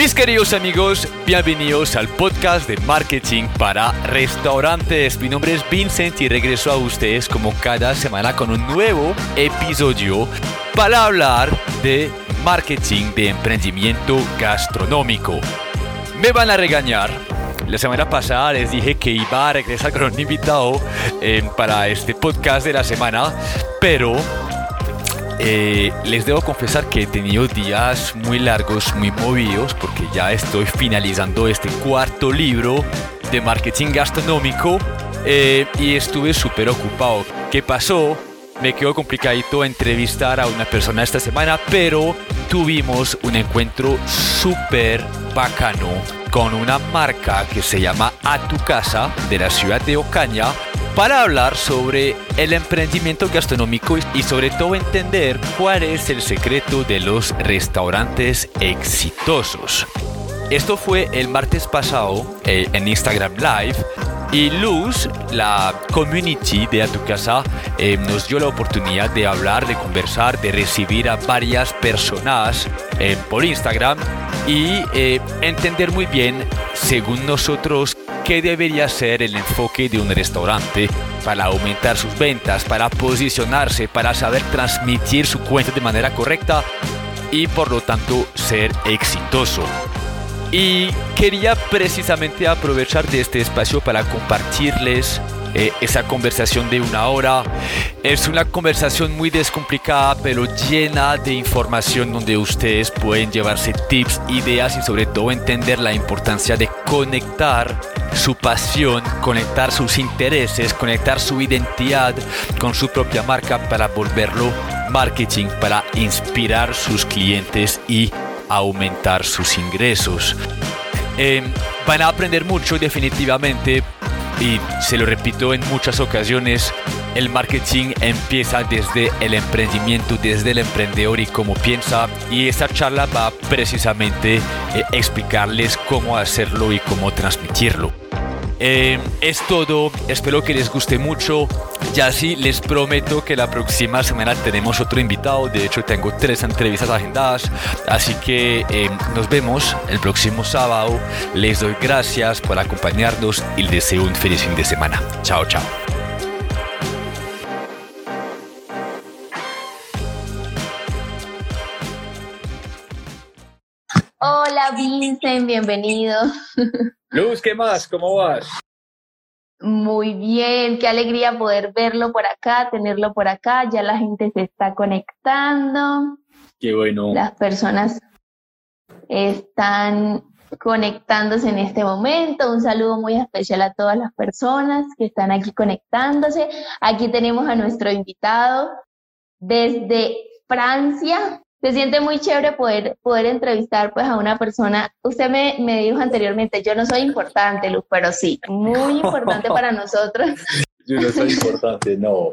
Mis queridos amigos, bienvenidos al podcast de marketing para restaurantes. Mi nombre es Vincent y regreso a ustedes como cada semana con un nuevo episodio para hablar de marketing de emprendimiento gastronómico. Me van a regañar. La semana pasada les dije que iba a regresar con un invitado para este podcast de la semana, pero les debo confesar que he tenido días muy largos, muy movidos, porque ya estoy finalizando este cuarto libro de marketing gastronómico y estuve súper ocupado. ¿Qué pasó? Me quedó complicadito entrevistar a una persona esta semana, pero tuvimos un encuentro súper bacano con una marca que se llama A Tu Casa de la ciudad de Ocaña, para hablar sobre el emprendimiento gastronómico y sobre todo entender cuál es el secreto de los restaurantes exitosos. Esto fue el martes pasado en Instagram Live y Luz, la community de A Tu Casa, nos dio la oportunidad de hablar, de conversar, de recibir a varias personas por Instagram y entender muy bien, según nosotros, qué debería ser el enfoque de un restaurante para aumentar sus ventas, para posicionarse, para saber transmitir su cuenta de manera correcta y por lo tanto ser exitoso. Y quería precisamente aprovechar de este espacio para compartirles esa conversación de una hora. Es una conversación muy descomplicada, pero llena de información donde ustedes pueden llevarse tips, ideas y sobre todo entender la importancia de conectar su pasión, conectar sus intereses, conectar su identidad con su propia marca para volverlo marketing, para inspirar sus clientes y aumentar sus ingresos. Van a aprender mucho definitivamente y se lo repito en muchas ocasiones, el marketing empieza desde el emprendimiento, desde el emprendedor y cómo piensa, y esta charla va precisamente a explicarles cómo hacerlo y cómo transmitirlo. Es todo, espero que les guste mucho. Ya sí, les prometo que la próxima semana tenemos otro invitado. De hecho, tengo 3 entrevistas agendadas. Así que nos vemos el próximo sábado. Les doy gracias por acompañarnos y les deseo un feliz fin de semana. Chao, chao. Hola Vincent, bienvenido. Luz, ¿qué más? ¿Cómo vas? Muy bien, qué alegría poder verlo por acá, tenerlo por acá. Ya la gente se está conectando. Qué bueno. Las personas están conectándose en este momento. Un saludo muy especial a todas las personas que están aquí conectándose. Aquí tenemos a nuestro invitado desde Francia. Se siente muy chévere poder entrevistar pues a una persona. Usted me dijo anteriormente, yo no soy importante, Luz, pero sí, muy importante para nosotros. Yo no soy importante, no.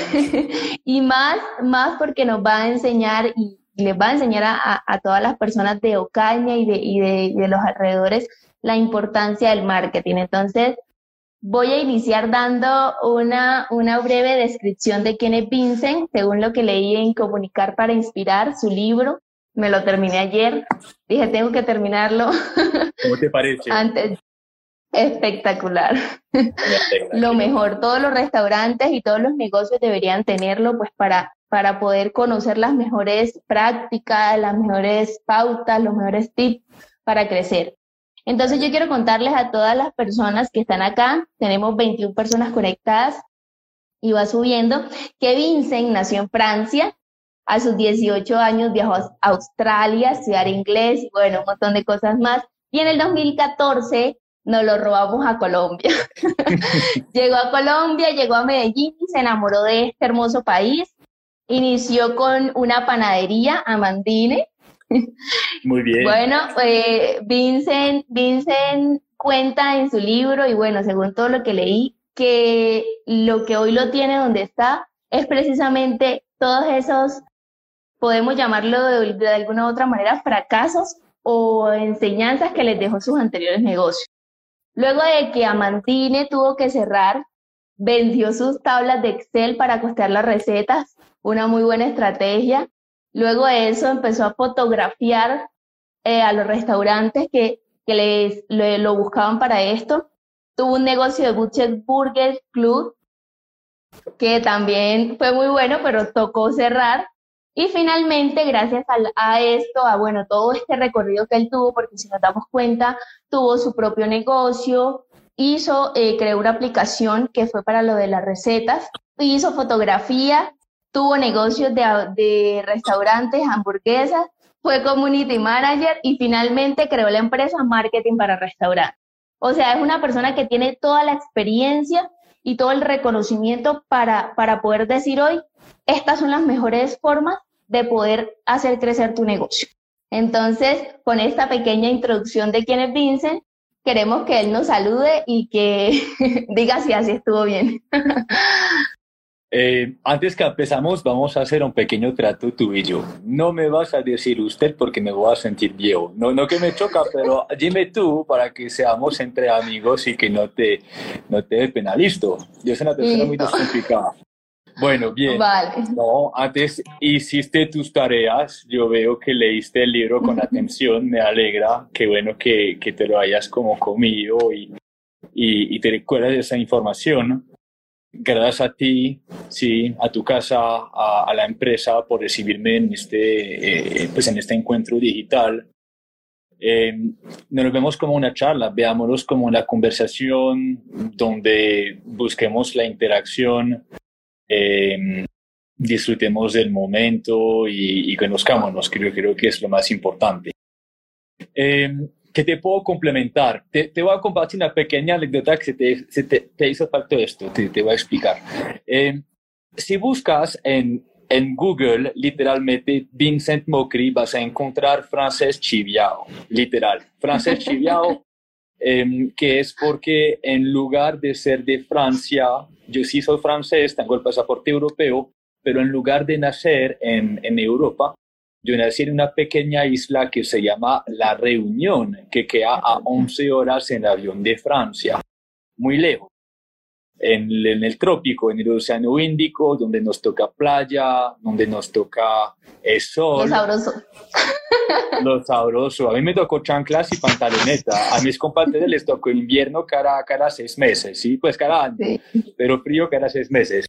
Y más porque nos va a enseñar y les va a enseñar a todas las personas de Ocaña y de los alrededores la importancia del marketing. Entonces, voy a iniciar dando una breve descripción de quién es Vincent, según lo que leí en Comunicar para Inspirar, su libro. Me lo terminé ayer. Dije, tengo que terminarlo. ¿Cómo te parece? Antes. Espectacular. Lo mejor, todos los restaurantes y todos los negocios deberían tenerlo, pues para poder conocer las mejores prácticas, las mejores pautas, los mejores tips para crecer. Entonces yo quiero contarles a todas las personas que están acá, tenemos 21 personas conectadas y va subiendo, que Vincent nació en Francia, a sus 18 años viajó a Australia a estudiar inglés y bueno, un montón de cosas más, y en el 2014 nos lo robamos a Colombia. Llegó a Colombia, llegó a Medellín y se enamoró de este hermoso país, inició con una panadería, Amandine. Muy bien. Bueno, Vincent cuenta en su libro y bueno, según todo lo que leí, que lo que hoy lo tiene donde está es precisamente todos esos, podemos llamarlo de alguna u otra manera, fracasos o enseñanzas que les dejó sus anteriores negocios. Luego de que Amandine tuvo que cerrar, vendió sus tablas de Excel para costear las recetas, una muy buena estrategia. Luego de eso empezó a fotografiar a los restaurantes que lo buscaban para esto. Tuvo un negocio de Butcher Burger Club, que también fue muy bueno, pero tocó cerrar. Y finalmente, gracias a esto, bueno, todo este recorrido que él tuvo, porque si nos damos cuenta, tuvo su propio negocio, creó una aplicación que fue para lo de las recetas, hizo fotografía, tuvo negocios de restaurantes, hamburguesas, fue community manager y finalmente creó la empresa Marketing para Restaurantes. O sea, es una persona que tiene toda la experiencia y todo el reconocimiento para poder decir hoy, estas son las mejores formas de poder hacer crecer tu negocio. Entonces, con esta pequeña introducción de quién es Vincent, queremos que él nos salude y que diga si así estuvo bien. Antes que empezamos, vamos a hacer un pequeño trato tú y yo. No me vas a decir usted porque me voy a sentir viejo. No que me choca, pero dime tú para que seamos entre amigos y que no te penalizo. Yo soy una persona muy descomplicada. Bueno, bien. Vale. No, antes hiciste tus tareas. Yo veo que leíste el libro con atención. Me alegra. Qué bueno que te lo hayas como comido y te recuerdas de esa información. Gracias a ti, sí, a tu casa, a la empresa por recibirme en este encuentro digital. No nos vemos como una charla, veámonos como una conversación donde busquemos la interacción, disfrutemos del momento y conozcámonos, creo que es lo más importante. ¿Qué te puedo complementar? Te voy a compartir una pequeña anécdota que te hizo falta esto, te voy a explicar. Si buscas en Google, literalmente, Vincent Mocri, vas a encontrar Francesc Chiviao, literal. Francesc Chiviao, que es porque en lugar de ser de Francia, yo sí soy francés, tengo el pasaporte europeo, pero en lugar de nacer en Europa, yo nací en una pequeña isla que se llama La Reunión, que queda a 11 horas en avión de Francia, muy lejos, en el trópico, en el Océano Índico, donde nos toca playa, donde nos toca sol. Lo sabroso. Lo sabroso. A mí me tocó chanclas y pantaloneta. A mis compañeros les tocó invierno cada 6 meses, ¿sí? Pues cada año, sí. Pero frío cada 6 meses.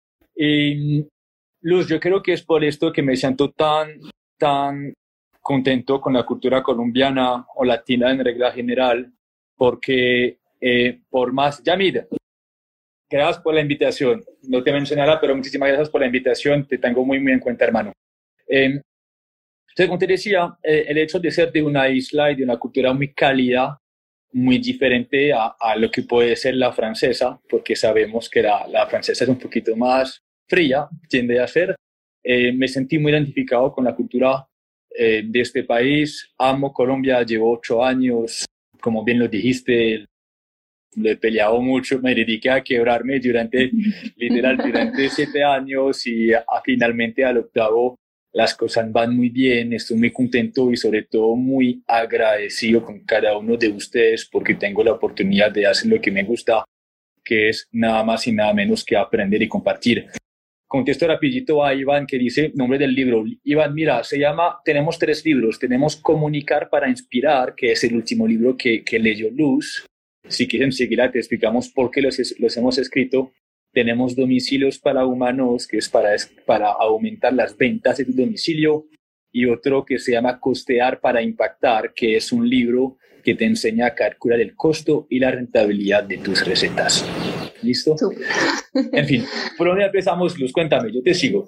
Y Luz, yo creo que es por esto que me siento tan contento con la cultura colombiana o latina en regla general, porque por más, Yamid, gracias por la invitación, no te mencionará, pero muchísimas gracias por la invitación, te tengo muy en cuenta, hermano. Entonces, como te decía, el hecho de ser de una isla y de una cultura muy cálida, muy diferente a lo que puede ser la francesa, porque sabemos que la francesa es un poquito más fría, tiende a ser. Me sentí muy identificado con la cultura de este país. Amo Colombia, llevo 8 años, como bien lo dijiste, le he peleado mucho, me dediqué a quebrarme durante 7 años y finalmente al 8º las cosas van muy bien, estoy muy contento y sobre todo muy agradecido con cada uno de ustedes porque tengo la oportunidad de hacer lo que me gusta, que es nada más y nada menos que aprender y compartir. Contesto rapidito a Iván que dice, nombre del libro. Iván, mira, tenemos 3 libros. Tenemos Comunicar para Inspirar, que es el último libro que leyó Luz. Si quieren seguirla, te explicamos por qué los hemos escrito. Tenemos Domicilios para Humanos, que es para aumentar las ventas de tu domicilio. Y otro que se llama Costear para Impactar, que es un libro que te enseña a calcular el costo y la rentabilidad de tus recetas. ¿Listo? Super. En fin, ¿por dónde empezamos, Luz? Cuéntame, yo te sigo.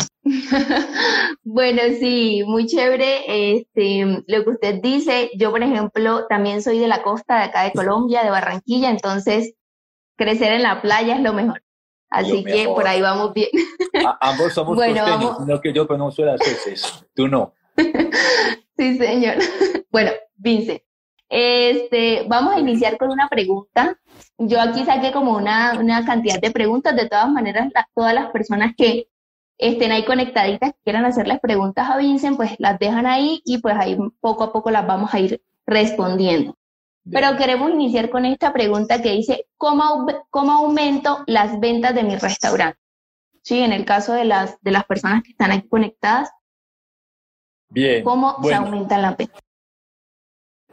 Bueno, sí, muy chévere lo que usted dice. Yo, por ejemplo, también soy de la costa de acá de Colombia, de Barranquilla, entonces crecer en la playa es lo mejor. Así que por ahí vamos bien. Ambos somos costeños, sino que yo pronuncio las veces, tú no. Sí, señor. Bueno, Vince, vamos a iniciar con una pregunta. Yo aquí saqué como una cantidad de preguntas. De todas maneras, todas las personas que estén ahí conectaditas, que quieran hacerles preguntas a Vincent, pues las dejan ahí y pues ahí poco a poco las vamos a ir respondiendo. Bien. Pero queremos iniciar con esta pregunta que dice, ¿cómo aumento las ventas de mi restaurante? Sí, en el caso de las personas que están aquí conectadas, bien, ¿cómo se aumentan las ventas?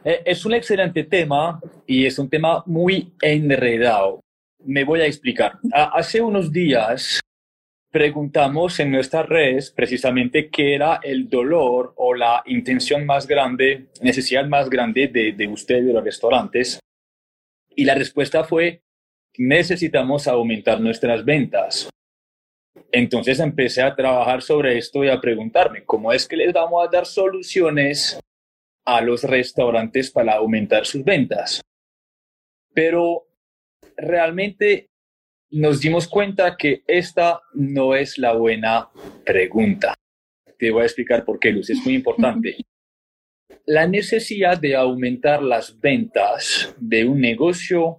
Es un excelente tema y es un tema muy enredado. Me voy a explicar. Hace unos días preguntamos en nuestras redes precisamente qué era el dolor o la intención más grande, necesidad más grande de ustedes, de los restaurantes. Y la respuesta fue, necesitamos aumentar nuestras ventas. Entonces empecé a trabajar sobre esto y a preguntarme, ¿cómo es que les vamos a dar soluciones a los restaurantes para aumentar sus ventas? Pero realmente nos dimos cuenta que esta no es la buena pregunta. Te voy a explicar por qué, Luz, es muy importante. La necesidad de aumentar las ventas de un negocio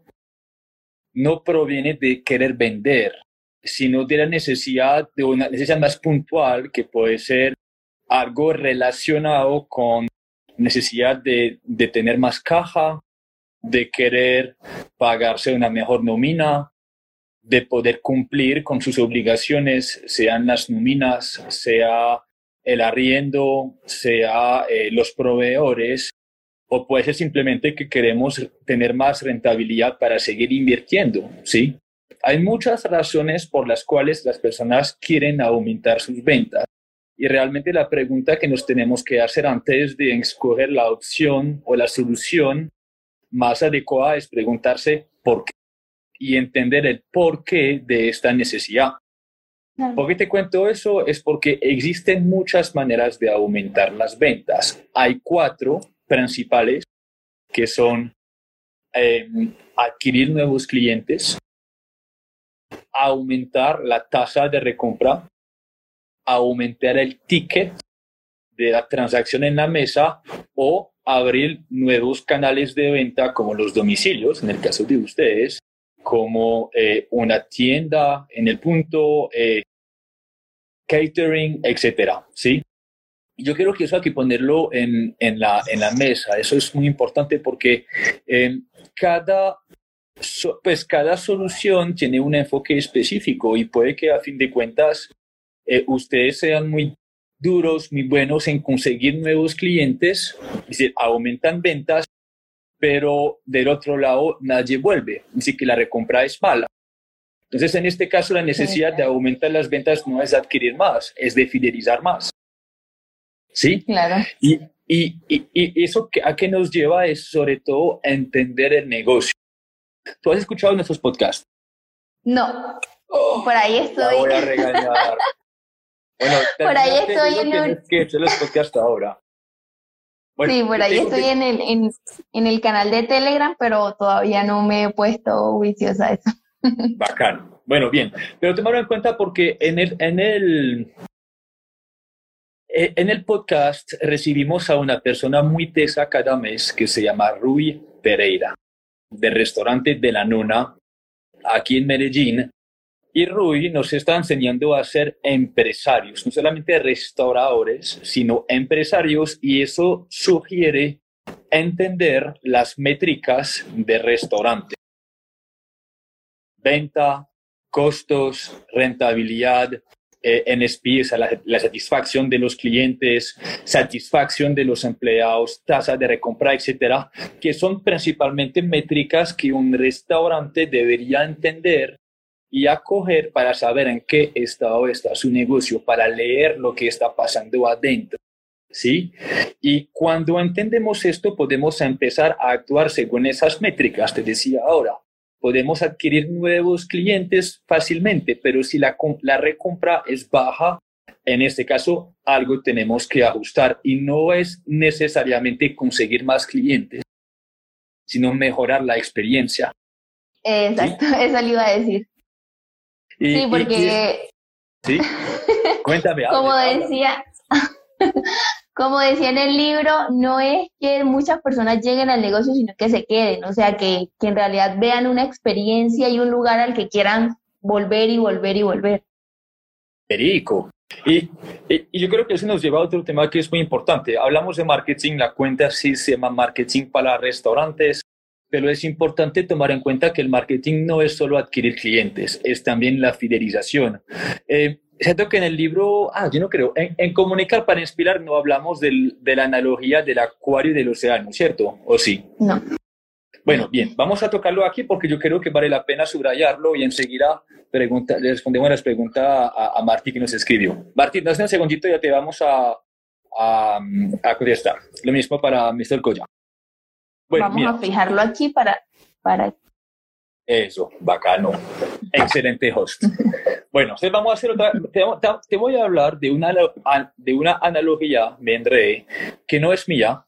no proviene de querer vender, sino de la necesidad, de una necesidad más puntual que puede ser algo relacionado con necesidad de tener más caja, de querer pagarse una mejor nómina, de poder cumplir con sus obligaciones, sean las nóminas, sea el arriendo, sea los proveedores, o puede ser simplemente que queremos tener más rentabilidad para seguir invirtiendo, ¿sí? Hay muchas razones por las cuales las personas quieren aumentar sus ventas y realmente la pregunta que nos tenemos que hacer antes de escoger la opción o la solución más adecuada es preguntarse por qué y entender el porqué de esta necesidad. ¿Por qué te cuento eso? Es porque existen muchas maneras de aumentar las ventas. Hay 4 principales que son adquirir nuevos clientes, aumentar la tasa de recompra, aumentar el ticket de la transacción en la mesa o abrir nuevos canales de venta como los domicilios, en el caso de ustedes, como una tienda en el punto, catering, etcétera, ¿sí? Yo quiero que eso hay que ponerlo en la mesa. Eso es muy importante porque cada solución tiene un enfoque específico y puede que a fin de cuentas ustedes sean muy duros, muy buenos en conseguir nuevos clientes, es decir, aumentan ventas, pero del otro lado nadie vuelve, así que la recompra es mala. Entonces, en este caso, la necesidad de aumentar las ventas no es adquirir más, es de fidelizar más. ¿Sí? Claro. Y eso a qué nos lleva es sobre todo a entender el negocio. ¿Tú has escuchado nuestros podcasts? No, por ahí estoy. La voy a regañar. Bueno, por ahí estoy en los podcasts ahora. Bueno, sí, por ahí estoy en el canal de Telegram, pero todavía no me he puesto juiciosa a eso. Bacán. Bueno, bien. Pero tomarlo en cuenta porque en el podcast recibimos a una persona muy tesa cada mes que se llama Rui Pereira, del restaurante de La Nona, aquí en Medellín. Y Rui nos está enseñando a ser empresarios, no solamente restauradores, sino empresarios, y eso sugiere entender las métricas de restaurante. Venta, costos, rentabilidad, NSP, la satisfacción de los clientes, satisfacción de los empleados, tasa de recompra, etcétera, que son principalmente métricas que un restaurante debería entender y acoger para saber en qué estado está su negocio, para leer lo que está pasando adentro, ¿sí? Y cuando entendemos esto, podemos empezar a actuar según esas métricas, te decía ahora. Podemos adquirir nuevos clientes fácilmente, pero si la recompra es baja, en este caso, algo tenemos que ajustar y no es necesariamente conseguir más clientes, sino mejorar la experiencia. Exacto, ¿sí? Eso le iba a decir. Sí, porque... ¿Sí? Cuéntame. Como decía en el libro, no es que muchas personas lleguen al negocio, sino que se queden, o sea, que en realidad vean una experiencia y un lugar al que quieran volver y volver y volver. Perico. Y yo creo que eso nos lleva a otro tema que es muy importante. Hablamos de marketing, la cuenta sí se llama marketing para restaurantes, pero es importante tomar en cuenta que el marketing no es solo adquirir clientes, es también la fidelización. Siento que en el libro, yo no creo, en Comunicar para Inspirar no hablamos de la analogía del acuario y del océano, ¿cierto? ¿O sí? No. Bueno, bien, vamos a tocarlo aquí porque yo creo que vale la pena subrayarlo y enseguida le respondemos las preguntas a Martí que nos escribió. Martí, dame un segundito y ya te vamos a contestar. Lo mismo para Mr. Koya. Bueno, vamos a fijarlo aquí para... Eso, bacano. Excelente host. Bueno, entonces vamos a hacer otra... Te voy a hablar de una analogía, me enredé, que no es mía,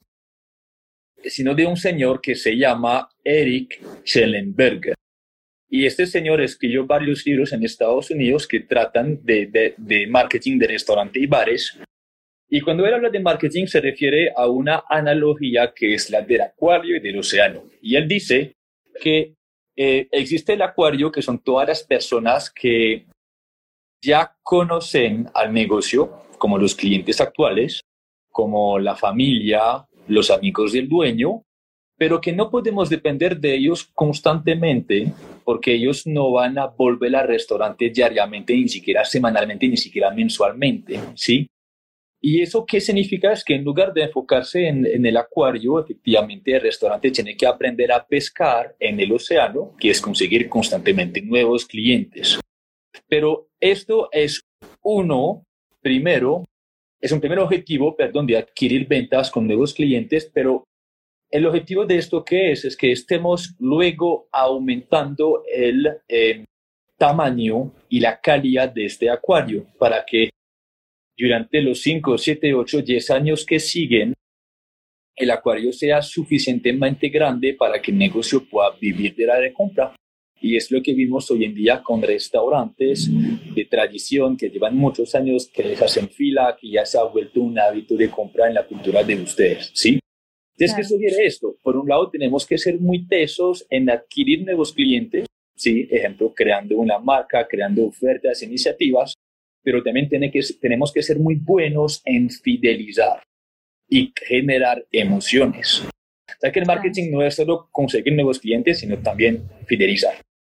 sino de un señor que se llama Eric Schellenberger. Y este señor escribió varios libros en Estados Unidos que tratan de marketing de restaurante y bares. Y cuando él habla de marketing se refiere a una analogía que es la del acuario y del océano. Y él dice que existe el acuario, que son todas las personas que ya conocen al negocio, como los clientes actuales, como la familia, los amigos del dueño, pero que no podemos depender de ellos constantemente porque ellos no van a volver al restaurante diariamente, ni siquiera semanalmente, ni siquiera mensualmente, ¿sí? ¿Y eso qué significa? Es que en lugar de enfocarse en el acuario, efectivamente el restaurante tiene que aprender a pescar en el océano, que es conseguir constantemente nuevos clientes. Pero esto es un primer objetivo, de adquirir ventas con nuevos clientes, pero el objetivo de esto ¿qué es? Es que estemos luego aumentando el tamaño y la calidad de este acuario para que durante los 5, 7, 8, 10 años que siguen, el acuario sea suficientemente grande para que el negocio pueda vivir de la recompra. Y es lo que vimos hoy en día con restaurantes de tradición que llevan muchos años, que les hacen fila, que ya se ha vuelto un hábito de compra en la cultura de ustedes, ¿sí? Entonces, ¿qué sugiere esto? Por un lado, tenemos que ser muy tesos en adquirir nuevos clientes, ¿sí? Ejemplo, creando una marca, creando ofertas, iniciativas, pero también tenemos que ser muy buenos en fidelizar y generar emociones. O sea que el marketing no es solo conseguir nuevos clientes, sino también fidelizar.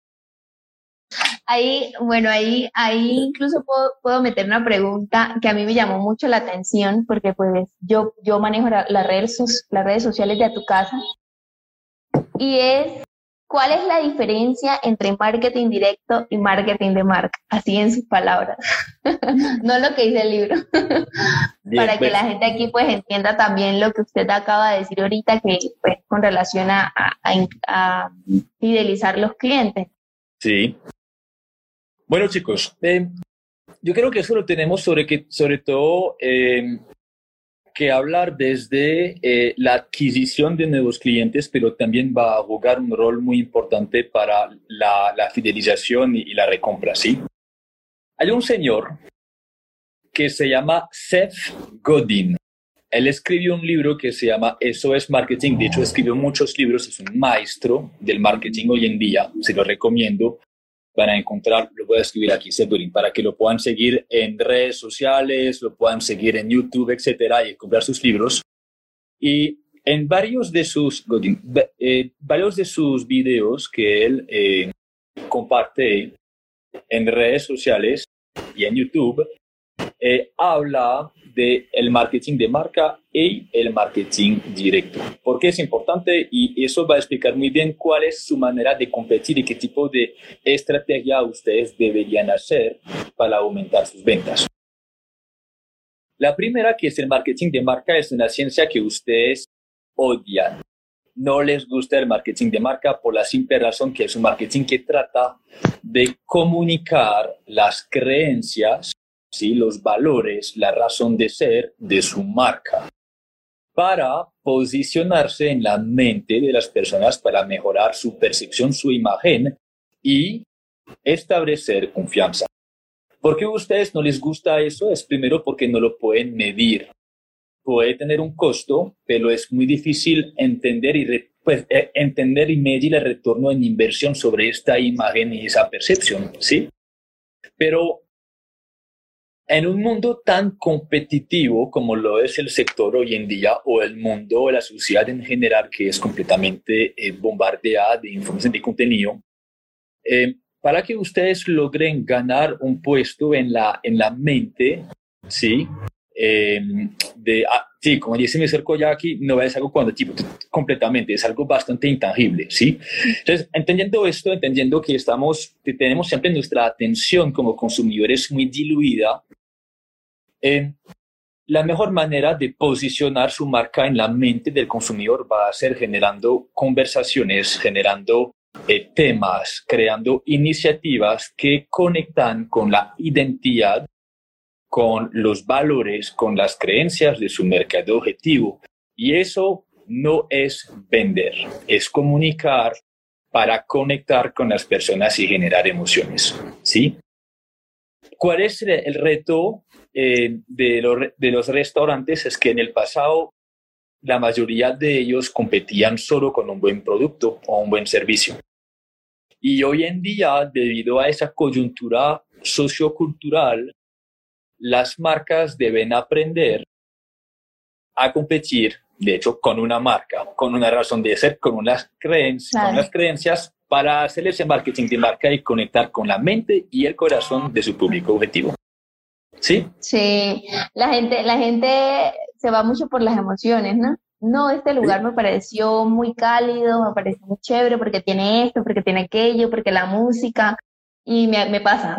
Ahí incluso puedo meter una pregunta que a mí me llamó mucho la atención, porque pues yo manejo las redes sociales de A Tu Casa, y es, ¿cuál es la diferencia entre marketing directo y marketing de marca? Así en sus palabras, no lo que dice el libro. Bien, para que la gente aquí pues entienda también lo que usted acaba de decir ahorita, que pues con relación a fidelizar los clientes. Sí. Bueno, chicos, yo creo que eso lo tenemos sobre todo que hablar desde la adquisición de nuevos clientes, pero también va a jugar un rol muy importante para la fidelización y la recompra, ¿sí? Hay un señor que se llama Seth Godin. Él escribió un libro que se llama Eso es Marketing. De hecho, escribió muchos libros, es un maestro del marketing hoy en día, se lo recomiendo. Van a encontrar, lo voy a escribir aquí, Seth Godin, para que lo puedan seguir en redes sociales, lo puedan seguir en YouTube, etcétera, y comprar sus libros. Y en varios de sus videos que él comparte en redes sociales y en YouTube, habla del marketing de marca y el marketing directo. ¿Por qué es importante? Y eso va a explicar muy bien cuál es su manera de competir y qué tipo de estrategia ustedes deberían hacer para aumentar sus ventas. La primera, que es el marketing de marca, es una ciencia que ustedes odian. No les gusta el marketing de marca por la simple razón que es un marketing que trata de comunicar las creencias, ¿sí? Los valores, la razón de ser de su marca para posicionarse en la mente de las personas para mejorar su percepción, su imagen y establecer confianza. ¿Por qué a ustedes no les gusta eso? Es primero porque no lo pueden medir. Puede tener un costo, pero es muy difícil entender y medir el retorno en inversión sobre esta imagen y esa percepción, ¿sí? Pero en un mundo tan competitivo como lo es el sector hoy en día, o el mundo o la sociedad en general, que es completamente bombardeada de información de contenido, para que ustedes logren ganar un puesto en la mente, ¿sí? Sí, como dice Mr. Koyaki, no es algo completamente, es algo bastante intangible, ¿sí? Entonces, entendiendo esto, entendiendo que tenemos siempre nuestra atención como consumidores muy diluida, la mejor manera de posicionar su marca en la mente del consumidor va a ser generando conversaciones, generando temas, creando iniciativas que conectan con la identidad, con los valores, con las creencias de su mercado objetivo. Y eso no es vender, es comunicar para conectar con las personas y generar emociones, ¿sí? ¿Cuál es el reto de los restaurantes? Es que en el pasado la mayoría de ellos competían solo con un buen producto o un buen servicio. Y hoy en día, debido a esa coyuntura sociocultural, las marcas deben aprender a competir, de hecho, con una marca, con una razón de ser, con unas creencias para hacer ese marketing de marca y conectar con la mente y el corazón de su público objetivo. ¿Sí? Sí, la gente se va mucho por las emociones, ¿no? No, este lugar me pareció muy cálido, me pareció muy chévere porque tiene esto, porque tiene aquello, porque la música, y me pasa.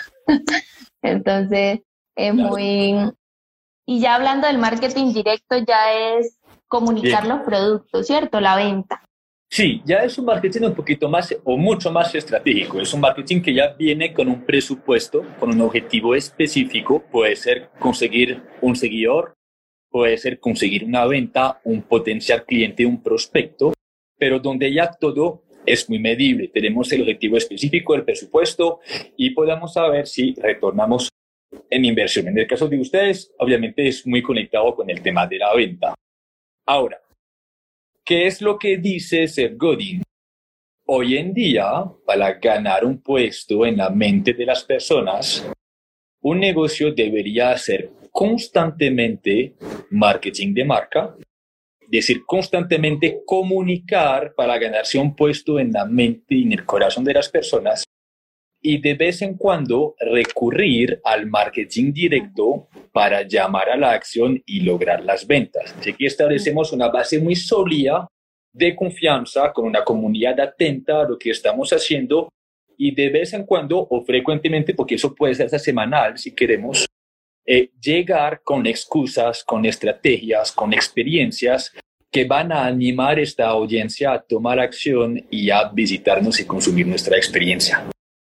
Entonces, es muy... Y ya hablando del marketing directo, ya es comunicar los productos, ¿cierto? La venta. Sí, ya es un marketing un poquito más o mucho más estratégico. Es un marketing que ya viene con un presupuesto, con un objetivo específico. Puede ser conseguir un seguidor, puede ser conseguir una venta, un potencial cliente, un prospecto, pero donde ya todo es muy medible. Tenemos el objetivo específico, el presupuesto, y podemos saber si retornamos en inversión. En el caso de ustedes, obviamente es muy conectado con el tema de la venta. Ahora, ¿qué es lo que dice Seth Godin? Hoy en día, para ganar un puesto en la mente de las personas, un negocio debería hacer constantemente marketing de marca, es decir, constantemente comunicar para ganarse un puesto en la mente y en el corazón de las personas, y de vez en cuando recurrir al marketing directo para llamar a la acción y lograr las ventas. Así que establecemos una base muy sólida de confianza con una comunidad atenta a lo que estamos haciendo, y de vez en cuando o frecuentemente, porque eso puede ser hasta semanal si queremos, llegar con excusas, con estrategias, con experiencias que van a animar esta audiencia a tomar acción y a visitarnos y consumir nuestra experiencia.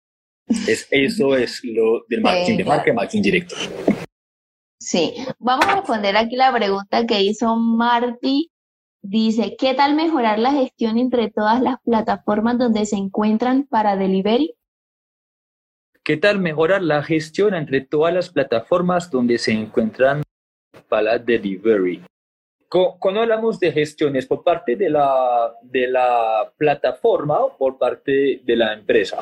Eso es lo del marketing de marca y marketing directo. Sí, vamos a responder aquí la pregunta que hizo Marty. Dice, ¿qué tal mejorar la gestión entre todas las plataformas donde se encuentran para delivery? ¿Qué tal mejorar la gestión entre todas las plataformas donde se encuentran para delivery? Cuando hablamos de gestiones, ¿por parte de la plataforma o por parte de la empresa?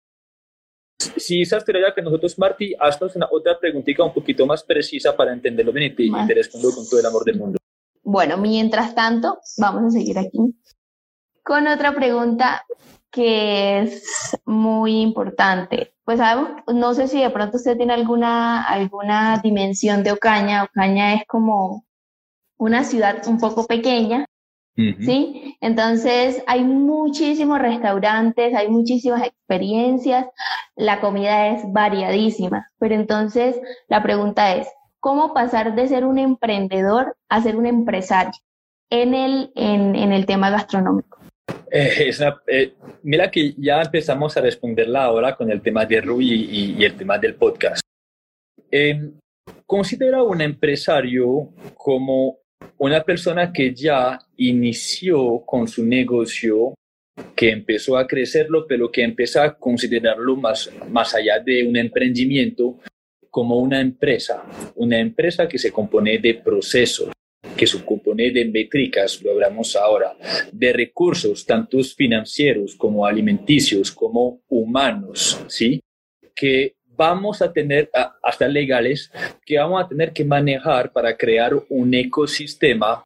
Si esa estrella que nosotros, Marty, haznos una otra preguntita un poquito más precisa para entenderlo bien y te respondo con todo el amor del mundo. Bueno, mientras tanto, vamos a seguir aquí con otra pregunta que es muy importante. Pues sabemos, no sé si de pronto usted tiene alguna dimensión de Ocaña. Ocaña es como una ciudad un poco pequeña, ¿sí? Entonces hay muchísimos restaurantes, hay muchísimas experiencias, la comida es variadísima, pero entonces la pregunta es, ¿cómo pasar de ser un emprendedor a ser un empresario en el tema gastronómico? Mira que ya empezamos a responderla ahora con el tema de Rui y el tema del podcast. Considera un empresario como una persona que ya inició con su negocio, que empezó a crecerlo, pero que empezó a considerarlo más allá de un emprendimiento, como una empresa que se compone de procesos, que se compone de métricas, lo hablamos ahora, de recursos, tanto financieros como alimenticios, como humanos, ¿sí? Que vamos a tener, hasta legales, que vamos a tener que manejar para crear un ecosistema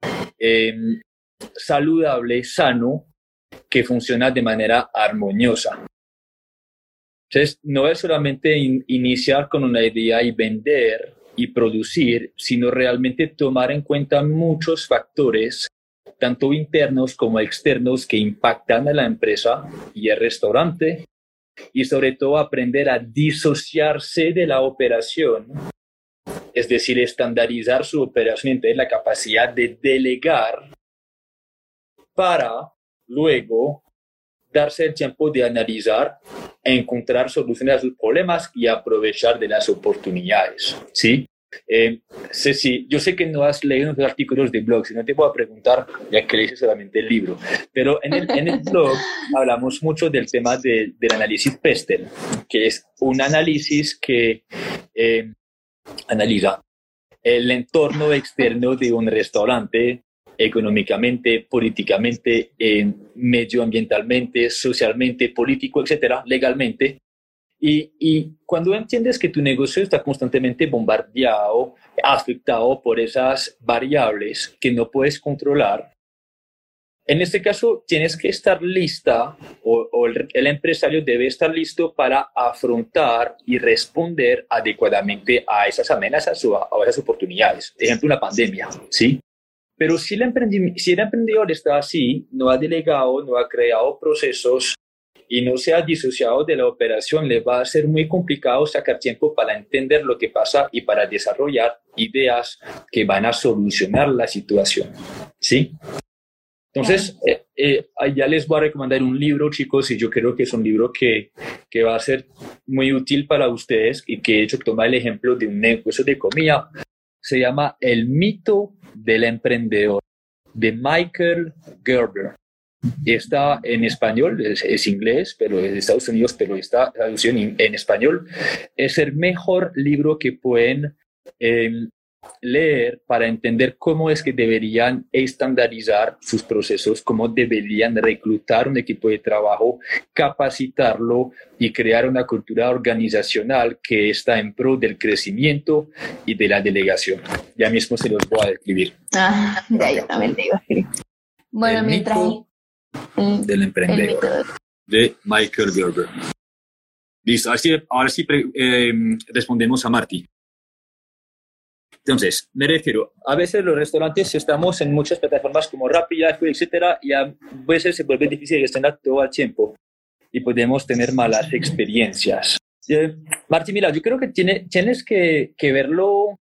saludable, sano, que funciona de manera armoniosa. Entonces, no es solamente iniciar con una idea y vender y producir, sino realmente tomar en cuenta muchos factores, tanto internos como externos, que impactan a la empresa y al restaurante, y sobre todo aprender a disociarse de la operación, es decir, estandarizar su operación y tener la capacidad de delegar para luego darse el tiempo de analizar, encontrar soluciones a sus problemas y aprovechar de las oportunidades, ¿sí? Ceci, yo sé que no has leído los artículos de blog, si no te voy a preguntar, ya que leíste solamente el libro, pero en el blog hablamos mucho del tema del análisis Pestel, que es un análisis que analiza el entorno externo de un restaurante, económicamente, políticamente, medioambientalmente, socialmente, político, etcétera, legalmente. Y cuando entiendes que tu negocio está constantemente bombardeado, afectado por esas variables que no puedes controlar, en este caso tienes que estar lista, o el empresario debe estar listo para afrontar y responder adecuadamente a esas amenazas o a esas oportunidades. Por ejemplo, una pandemia, ¿sí? Pero si el emprendedor está así, no ha delegado, no ha creado procesos y no se ha disociado de la operación, le va a ser muy complicado sacar tiempo para entender lo que pasa y para desarrollar ideas que van a solucionar la situación, ¿sí? Entonces, ya les voy a recomendar un libro, chicos, y yo creo que es un libro que va a ser muy útil para ustedes y que de hecho toma el ejemplo de un negocio de comida. Se llama El mito del emprendedor, de Michael Gerber. Está en español, es inglés, pero es de Estados Unidos, pero está traducido en español. Es el mejor libro que pueden leer para entender cómo es que deberían estandarizar sus procesos, cómo deberían reclutar un equipo de trabajo, capacitarlo y crear una cultura organizacional que está en pro del crecimiento y de la delegación. Ya mismo se los voy a describir. Ya yo también te iba a escribir. Bueno, el mientras... del emprendedor, de Michael Gerber. Listo, ahora sí respondemos a Marty. Entonces, me refiero, a veces los restaurantes estamos en muchas plataformas como Rappi, etcétera, y a veces se vuelve difícil gestionar todo el tiempo y podemos tener malas experiencias. Martín, mira, yo creo que tienes que verlo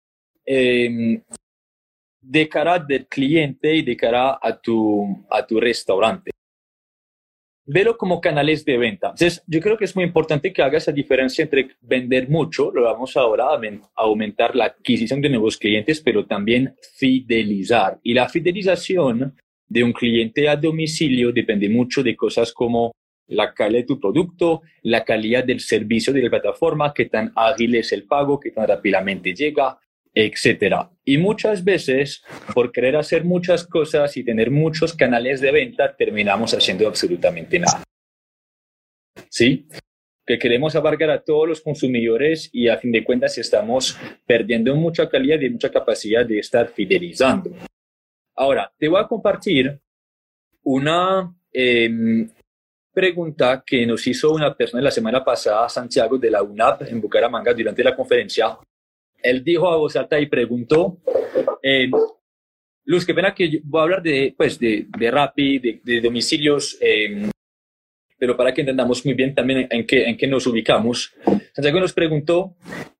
de cara del cliente y de cara a tu restaurante. Velo como canales de venta. Entonces, yo creo que es muy importante que hagas esa diferencia entre vender mucho, lo vamos ahora a aumentar la adquisición de nuevos clientes, pero también fidelizar. Y la fidelización de un cliente a domicilio depende mucho de cosas como la calidad de tu producto, la calidad del servicio de la plataforma, qué tan ágil es el pago, qué tan rápidamente llega, etcétera. Y muchas veces, por querer hacer muchas cosas y tener muchos canales de venta, terminamos haciendo absolutamente nada. ¿Sí? Que queremos abarcar a todos los consumidores y a fin de cuentas estamos perdiendo mucha calidad y mucha capacidad de estar fidelizando. Ahora, te voy a compartir una pregunta que nos hizo una persona la semana pasada, Santiago, de la UNAP en Bucaramanga, durante la conferencia. Él dijo a voz alta y preguntó, Luz, qué pena que voy a hablar de Rappi, de domicilios, pero para que entendamos muy bien también en qué nos ubicamos. Santiago nos preguntó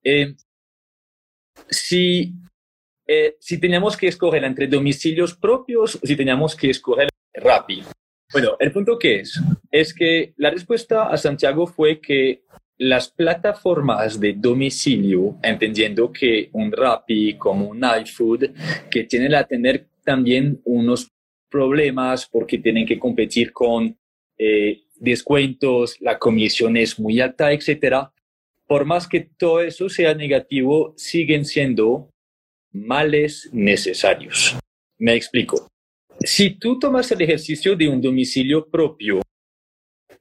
si teníamos que escoger entre domicilios propios o si teníamos que escoger Rappi. Bueno, el punto que es que la respuesta a Santiago fue que las plataformas de domicilio, entendiendo que un Rappi como un iFood, que tienen a tener también unos problemas porque tienen que competir con descuentos, la comisión es muy alta, etcétera. Por más que todo eso sea negativo, siguen siendo males necesarios. Me explico. Si tú tomas el ejercicio de un domicilio propio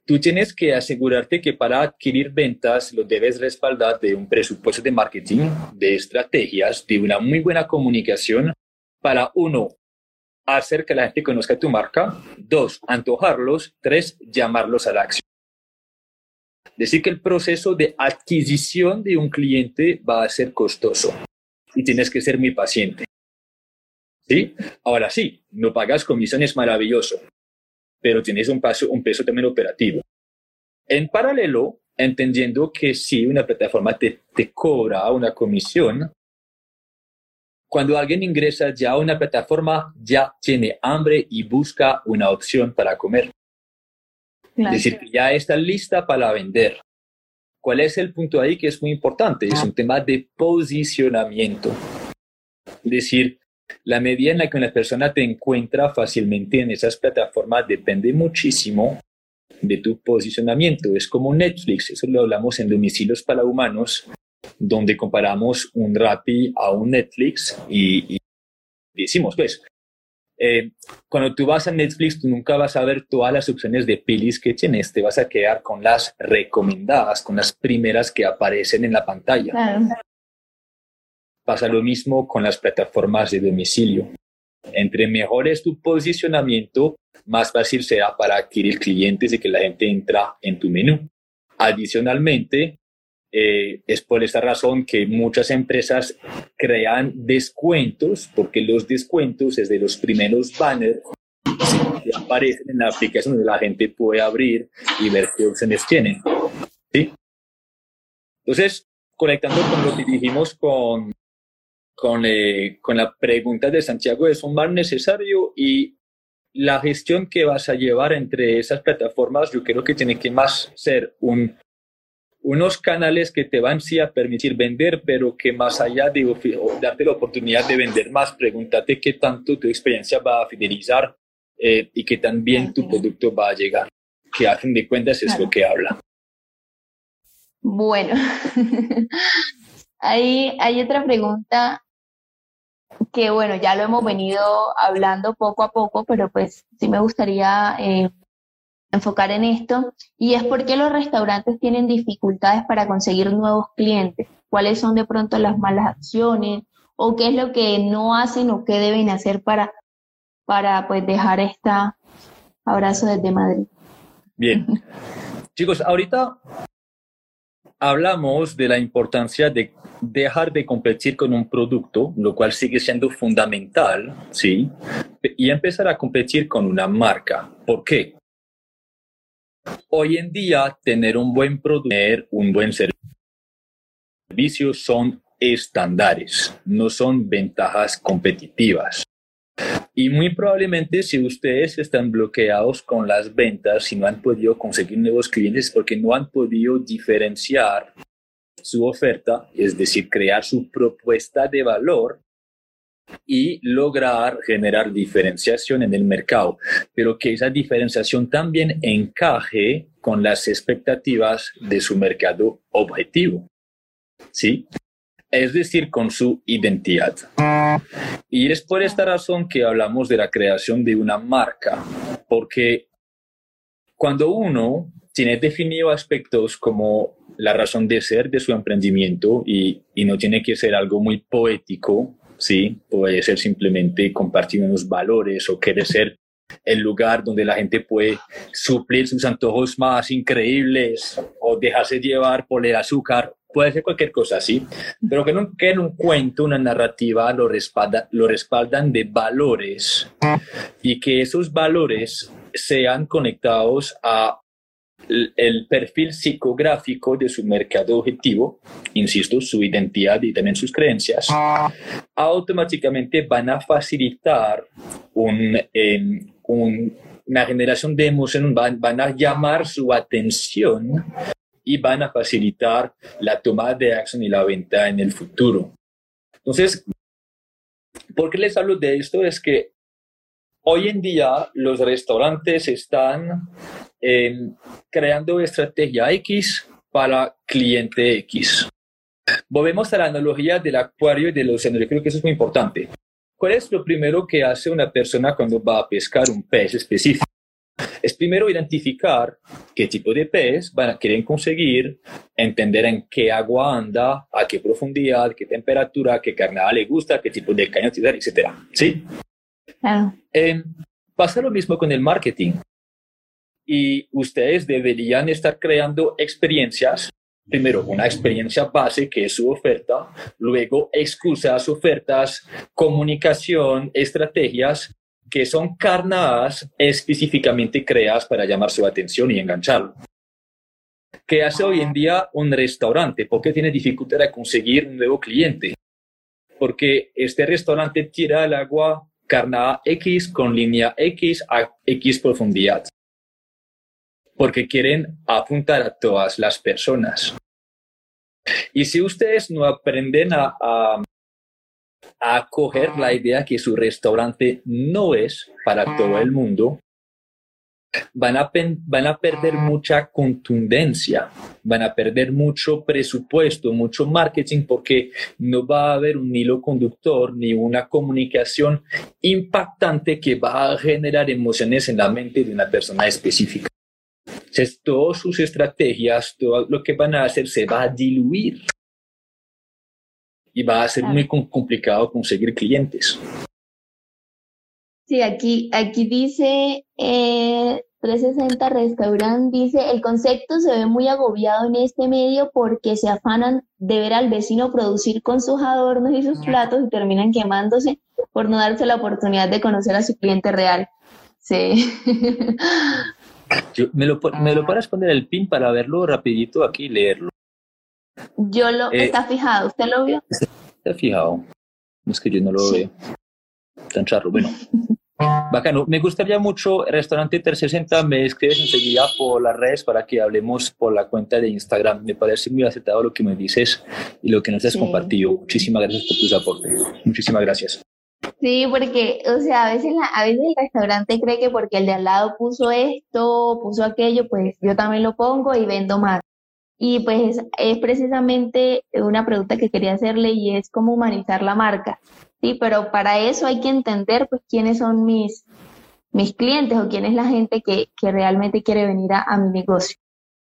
tú tienes que asegurarte que para adquirir ventas lo debes respaldar de un presupuesto de marketing, de estrategias, de una muy buena comunicación para, uno, hacer que la gente conozca tu marca, dos, antojarlos, tres, llamarlos a la acción. Decir que el proceso de adquisición de un cliente va a ser costoso y tienes que ser muy paciente. ¿Sí? Ahora sí, no pagas comisiones, maravilloso, pero tienes un peso también operativo. En paralelo, entendiendo que si una plataforma te cobra una comisión, cuando alguien ingresa ya a una plataforma, ya tiene hambre y busca una opción para comer. Claro. Es decir, que ya está lista para vender. ¿Cuál es el punto ahí que es muy importante? Es un tema de posicionamiento. Es decir, la medida en la que una persona te encuentra fácilmente en esas plataformas depende muchísimo de tu posicionamiento. Es como Netflix, eso lo hablamos en Domicilios para Humanos, donde comparamos un Rappi a un Netflix y decimos, pues, cuando tú vas a Netflix, tú nunca vas a ver todas las opciones de pelis que tienes, te vas a quedar con las recomendadas, con las primeras que aparecen en la pantalla. Claro. Pasa lo mismo con las plataformas de domicilio. Entre mejor es tu posicionamiento, más fácil será para adquirir clientes y que la gente entra en tu menú. Adicionalmente, es por esta razón que muchas empresas crean descuentos, porque los descuentos es de los primeros banners que aparecen en la aplicación donde la gente puede abrir y ver qué opciones tienen. ¿Sí? Entonces, conectando con lo que dijimos con la pregunta de Santiago, es un mal necesario y la gestión que vas a llevar entre esas plataformas, yo creo que tiene que más ser unos canales que te van sí a permitir vender, pero que más allá de darte la oportunidad de vender más, pregúntate qué tanto tu experiencia va a fidelizar y qué tan bien tu producto va a llegar, que a fin de cuentas es lo que habla. Bueno, hay otra pregunta que, bueno, ya lo hemos venido hablando poco a poco, pero pues sí me gustaría enfocar en esto, y es por qué los restaurantes tienen dificultades para conseguir nuevos clientes. ¿Cuáles son de pronto las malas acciones o qué es lo que no hacen o qué deben hacer para pues dejar esta abrazo desde Madrid? Bien. Chicos, ahorita hablamos de la importancia de dejar de competir con un producto, lo cual sigue siendo fundamental, ¿sí? Y empezar a competir con una marca. ¿Por qué? Hoy en día, tener un buen producto, tener un buen servicio son estándares, no son ventajas competitivas. Y muy probablemente si ustedes están bloqueados con las ventas y no han podido conseguir nuevos clientes porque no han podido diferenciar su oferta, es decir, crear su propuesta de valor y lograr generar diferenciación en el mercado, pero que esa diferenciación también encaje con las expectativas de su mercado objetivo, ¿sí? Es decir, con su identidad. Y es por esta razón que hablamos de la creación de una marca, porque cuando uno tiene definido aspectos como la razón de ser de su emprendimiento y no tiene que ser algo muy poético, ¿sí? Puede ser simplemente compartir unos valores o quiere ser el lugar donde la gente puede suplir sus antojos más increíbles o dejarse llevar por el azúcar. Puede ser cualquier cosa así, pero que en un cuento, una narrativa lo respaldan de valores y que esos valores sean conectados a el perfil psicográfico de su mercado objetivo, insisto, su identidad y también sus creencias, automáticamente van a facilitar una generación de emoción, van a llamar su atención y van a facilitar la toma de acción y la venta en el futuro. Entonces, ¿por qué les hablo de esto? Es que hoy en día los restaurantes están creando estrategia X para cliente X. Volvemos a la analogía del acuario y del océano. Yo creo que eso es muy importante. ¿Cuál es lo primero que hace una persona cuando va a pescar un pez específico? es primero identificar qué tipo de pez quieren conseguir, entender en qué agua anda, a qué profundidad, qué temperatura, qué carnada le gusta, qué tipo de caña utilizar, etc. ¿Sí? Claro. Pasa lo mismo con el marketing. Y ustedes deberían estar creando experiencias. Primero, una experiencia base que es su oferta, luego excusas, ofertas, comunicación, estrategias que son carnadas específicamente creadas para llamar su atención y engancharlo. ¿Qué hace hoy en día un restaurante? ¿Por qué tiene dificultad de conseguir un nuevo cliente? Porque este restaurante tira el agua carnada X con línea X a X profundidad. Porque quieren apuntar a todas las personas. Y si ustedes no aprenden a acoger la idea que su restaurante no es para todo el mundo, van a perder mucha contundencia, van a perder mucho presupuesto, mucho marketing, porque no va a haber un hilo conductor ni una comunicación impactante que va a generar emociones en la mente de una persona específica. Entonces, todas sus estrategias, todo lo que van a hacer se va a diluir y va a ser muy complicado conseguir clientes. Sí, aquí dice 360 Restaurant, dice, el concepto se ve muy agobiado en este medio porque se afanan de ver al vecino producir con sus adornos y sus platos y terminan quemándose por no darse la oportunidad de conocer a su cliente real. Sí. ¿Me lo puedes poner el pin para verlo rapidito aquí y leerlo? Está fijado, ¿usted lo vio? Está fijado. Es que yo no lo veo. Tan charro. Bueno, bacano. Me gustaría mucho, Restaurante 360, me escribes enseguida por las redes para que hablemos por la cuenta de Instagram. Me parece muy acertado lo que me dices y lo que nos has compartido. Muchísimas gracias por tus aportes. Muchísimas gracias. Sí, porque, o sea, a veces el restaurante cree que porque el de al lado puso esto, puso aquello, pues yo también lo pongo y vendo más. Y pues es precisamente una pregunta que quería hacerle y es cómo humanizar la marca. Sí, pero para eso hay que entender pues quiénes son mis clientes o quién es la gente que realmente quiere venir a mi negocio.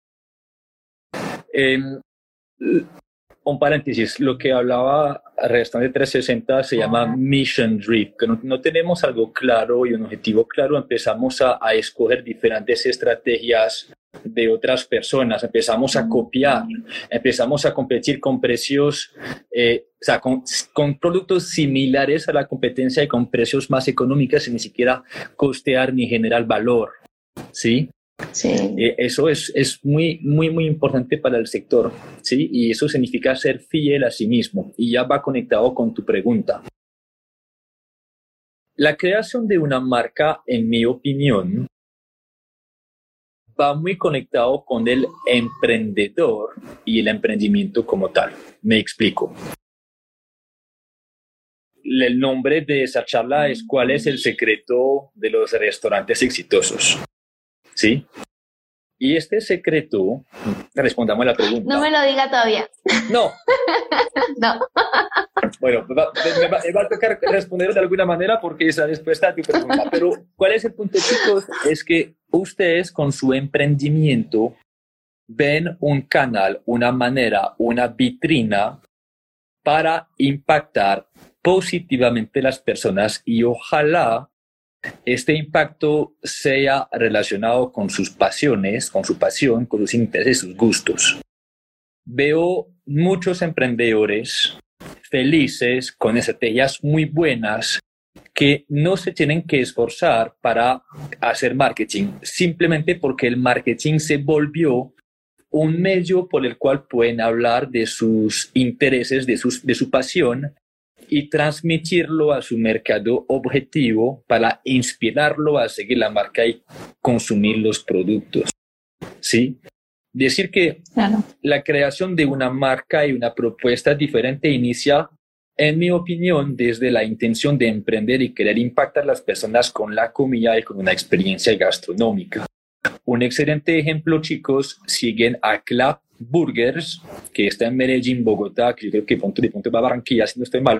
Un paréntesis, lo que hablaba Restaurante 360 se llama Mission Drift, que no tenemos algo claro y un objetivo claro, empezamos a escoger diferentes estrategias de otras personas, empezamos a copiar, empezamos a competir con precios, con productos similares a la competencia y con precios más económicos sin ni siquiera costear ni generar valor, ¿sí? Sí. Eso es muy, muy, muy importante para el sector, ¿sí? Y eso significa ser fiel a sí mismo. Y ya va conectado con tu pregunta. La creación de una marca, en mi opinión, va muy conectado con el emprendedor y el emprendimiento como tal. Me explico. El nombre de esa charla es ¿cuál es el secreto de los restaurantes exitosos? ¿Sí? Y este secreto, respondamos a la pregunta. No me lo diga todavía. No. No. Bueno, me va a tocar responder de alguna manera porque es la respuesta a tu pregunta. Pero, ¿cuál es el punto, chicos? Es que ustedes con su emprendimiento ven un canal, una manera, una vitrina para impactar positivamente a las personas y ojalá este impacto sea relacionado con sus pasiones, con su pasión, con sus intereses, sus gustos. Veo muchos emprendedores felices, con estrategias muy buenas, que no se tienen que esforzar para hacer marketing, simplemente porque el marketing se volvió un medio por el cual pueden hablar de sus intereses, de su pasión, y transmitirlo a su mercado objetivo para inspirarlo a seguir la marca y consumir los productos. ¿Sí? Decir que la creación de una marca y una propuesta diferente inicia, en mi opinión, desde la intención de emprender y querer impactar a las personas con la comida y con una experiencia gastronómica. Un excelente ejemplo, chicos, siguen a Club Burgers, que está en Medellín, Bogotá, que yo creo que de punto va a Barranquilla, si no estoy mal.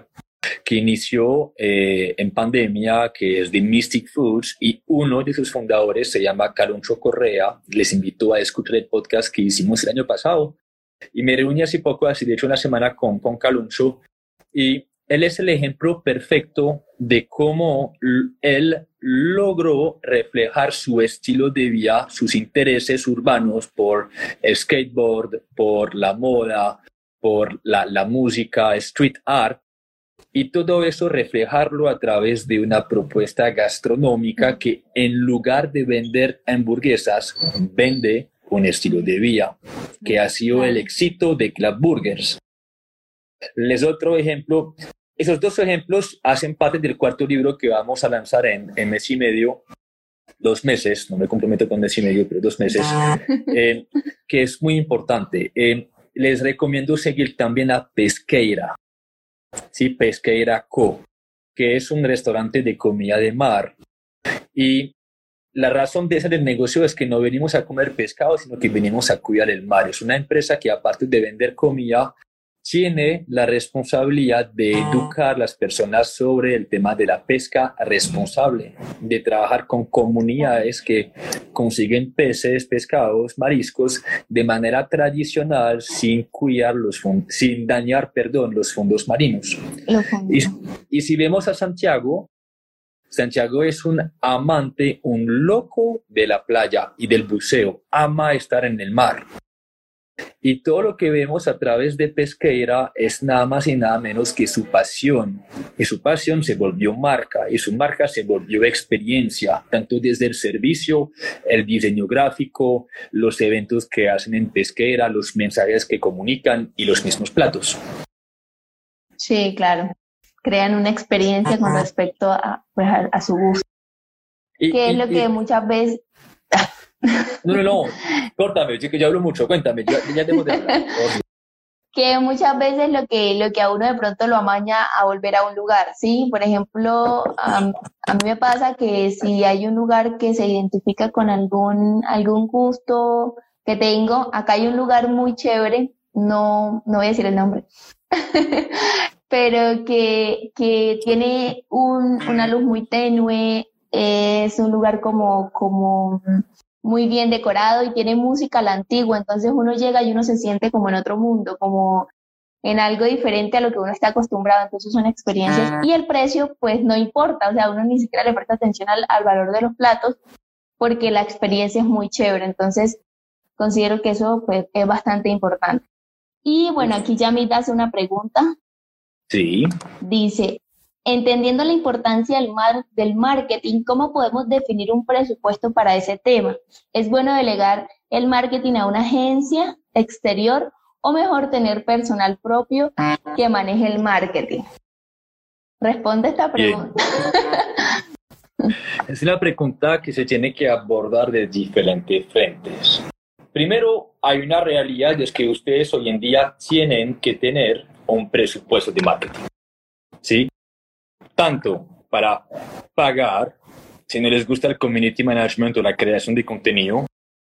que inició en pandemia, que es de Mystic Foods, y uno de sus fundadores se llama Caloncho Correa. Les invito a escuchar el podcast que hicimos el año pasado, y me reuní hace poco, así de hecho una semana con Caloncho, y él es el ejemplo perfecto de cómo él logró reflejar su estilo de vida, sus intereses urbanos por el skateboard, por la moda, por la música, street art, y todo eso reflejarlo a través de una propuesta gastronómica que en lugar de vender hamburguesas, vende un estilo de vida, que ha sido el éxito de Club Burgers. Les otro ejemplo. Esos dos ejemplos hacen parte del cuarto libro que vamos a lanzar en mes y medio, 2 meses, no me comprometo con mes y medio, pero 2 meses, que es muy importante. Les recomiendo seguir también a Pesqueira, ¿sí? Pesqueira Co., que es un restaurante de comida de mar. Y la razón de ese del negocio es que no venimos a comer pescado, sino que venimos a cuidar el mar. Es una empresa que, aparte de vender comida, tiene la responsabilidad de educar a las personas sobre el tema de la pesca responsable, de trabajar con comunidades que consiguen peces, pescados, mariscos de manera tradicional sin cuidar sin dañar, los fondos marinos. Y si vemos a Santiago es un amante, un loco de la playa y del buceo, ama estar en el mar. Y todo lo que vemos a través de Pesqueira es nada más y nada menos que su pasión. Y su pasión se volvió marca, y su marca se volvió experiencia, tanto desde el servicio, el diseño gráfico, los eventos que hacen en Pesqueira, los mensajes que comunican y los mismos platos. Sí, claro. Crean una experiencia con respecto a su gusto. Que es lo que muchas veces... No, córtame, que yo hablo mucho, cuéntame, ya tengo de hablar. Que muchas veces lo que a uno de pronto lo amaña a volver a un lugar, ¿sí? Por ejemplo, a mí me pasa que si hay un lugar que se identifica con algún gusto que tengo, acá hay un lugar muy chévere, no voy a decir el nombre, pero que tiene una luz muy tenue, es un lugar como muy bien decorado y tiene música a la antigua, entonces uno llega y uno se siente como en otro mundo, como en algo diferente a lo que uno está acostumbrado, entonces son experiencias y el precio pues no importa, o sea, uno ni siquiera le presta atención al valor de los platos porque la experiencia es muy chévere, entonces considero que eso pues es bastante importante. Y bueno, aquí Yamit hace una pregunta. Sí. Dice, entendiendo la importancia del marketing, ¿cómo podemos definir un presupuesto para ese tema? ¿Es bueno delegar el marketing a una agencia exterior o mejor tener personal propio que maneje el marketing? Responde esta pregunta. Es una pregunta que se tiene que abordar de diferentes frentes. Primero, hay una realidad, es que ustedes hoy en día tienen que tener un presupuesto de marketing, ¿sí? Tanto para pagar, si no les gusta el community management o la creación de contenido,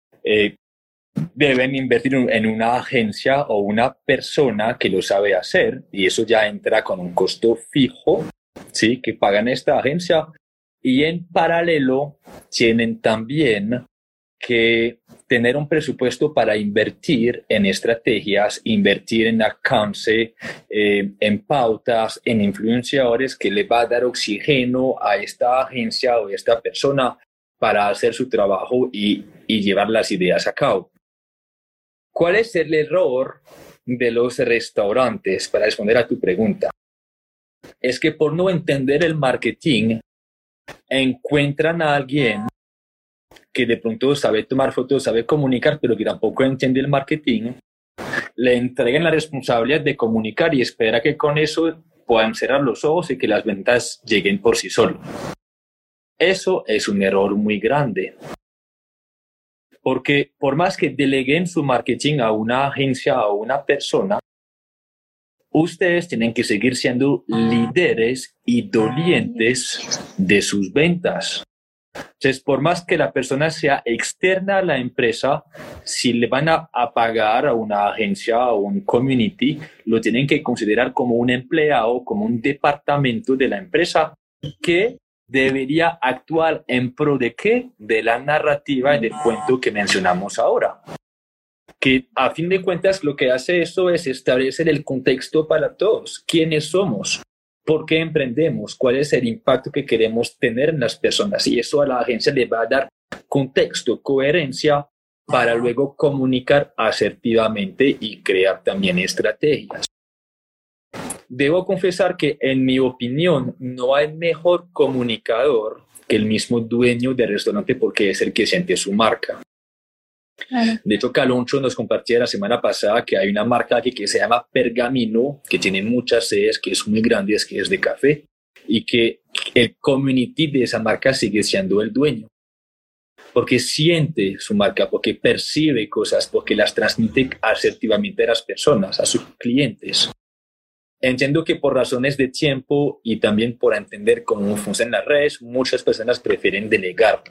deben invertir en una agencia o una persona que lo sabe hacer, y eso ya entra con un costo fijo, ¿sí? Que pagan esta agencia, y en paralelo tienen también que tener un presupuesto para invertir en estrategias, invertir en alcance, en pautas, en influenciadores que le va a dar oxígeno a esta agencia o a esta persona para hacer su trabajo y llevar las ideas a cabo. ¿Cuál es el error de los restaurantes, para responder a tu pregunta? Es que por no entender el marketing, encuentran a alguien que de pronto sabe tomar fotos, sabe comunicar, pero que tampoco entiende el marketing, le entreguen la responsabilidad de comunicar y espera que con eso puedan cerrar los ojos y que las ventas lleguen por sí solos. Eso es un error muy grande. Porque por más que deleguen su marketing a una agencia o a una persona, ustedes tienen que seguir siendo líderes y dolientes de sus ventas. Entonces, por más que la persona sea externa a la empresa, si le van a pagar a una agencia o un community, lo tienen que considerar como un empleado, como un departamento de la empresa que debería actuar en pro de ¿qué? De la narrativa y del cuento que mencionamos ahora. Que a fin de cuentas lo que hace eso es establecer el contexto para todos. ¿Quiénes somos? ¿Por qué emprendemos? ¿Cuál es el impacto que queremos tener en las personas? Y eso a la agencia le va a dar contexto, coherencia, para luego comunicar asertivamente y crear también estrategias. Debo confesar que, en mi opinión, no hay mejor comunicador que el mismo dueño del restaurante, porque es el que siente su marca. Claro. De hecho, Caloncho nos compartía la semana pasada que hay una marca aquí que se llama Pergamino, que tiene muchas sedes, que es muy grande, que es de café, y que el community de esa marca sigue siendo el dueño. Porque siente su marca, porque percibe cosas, porque las transmite asertivamente a las personas, a sus clientes. Entiendo que por razones de tiempo y también por entender cómo funcionan las redes, muchas personas prefieren delegar.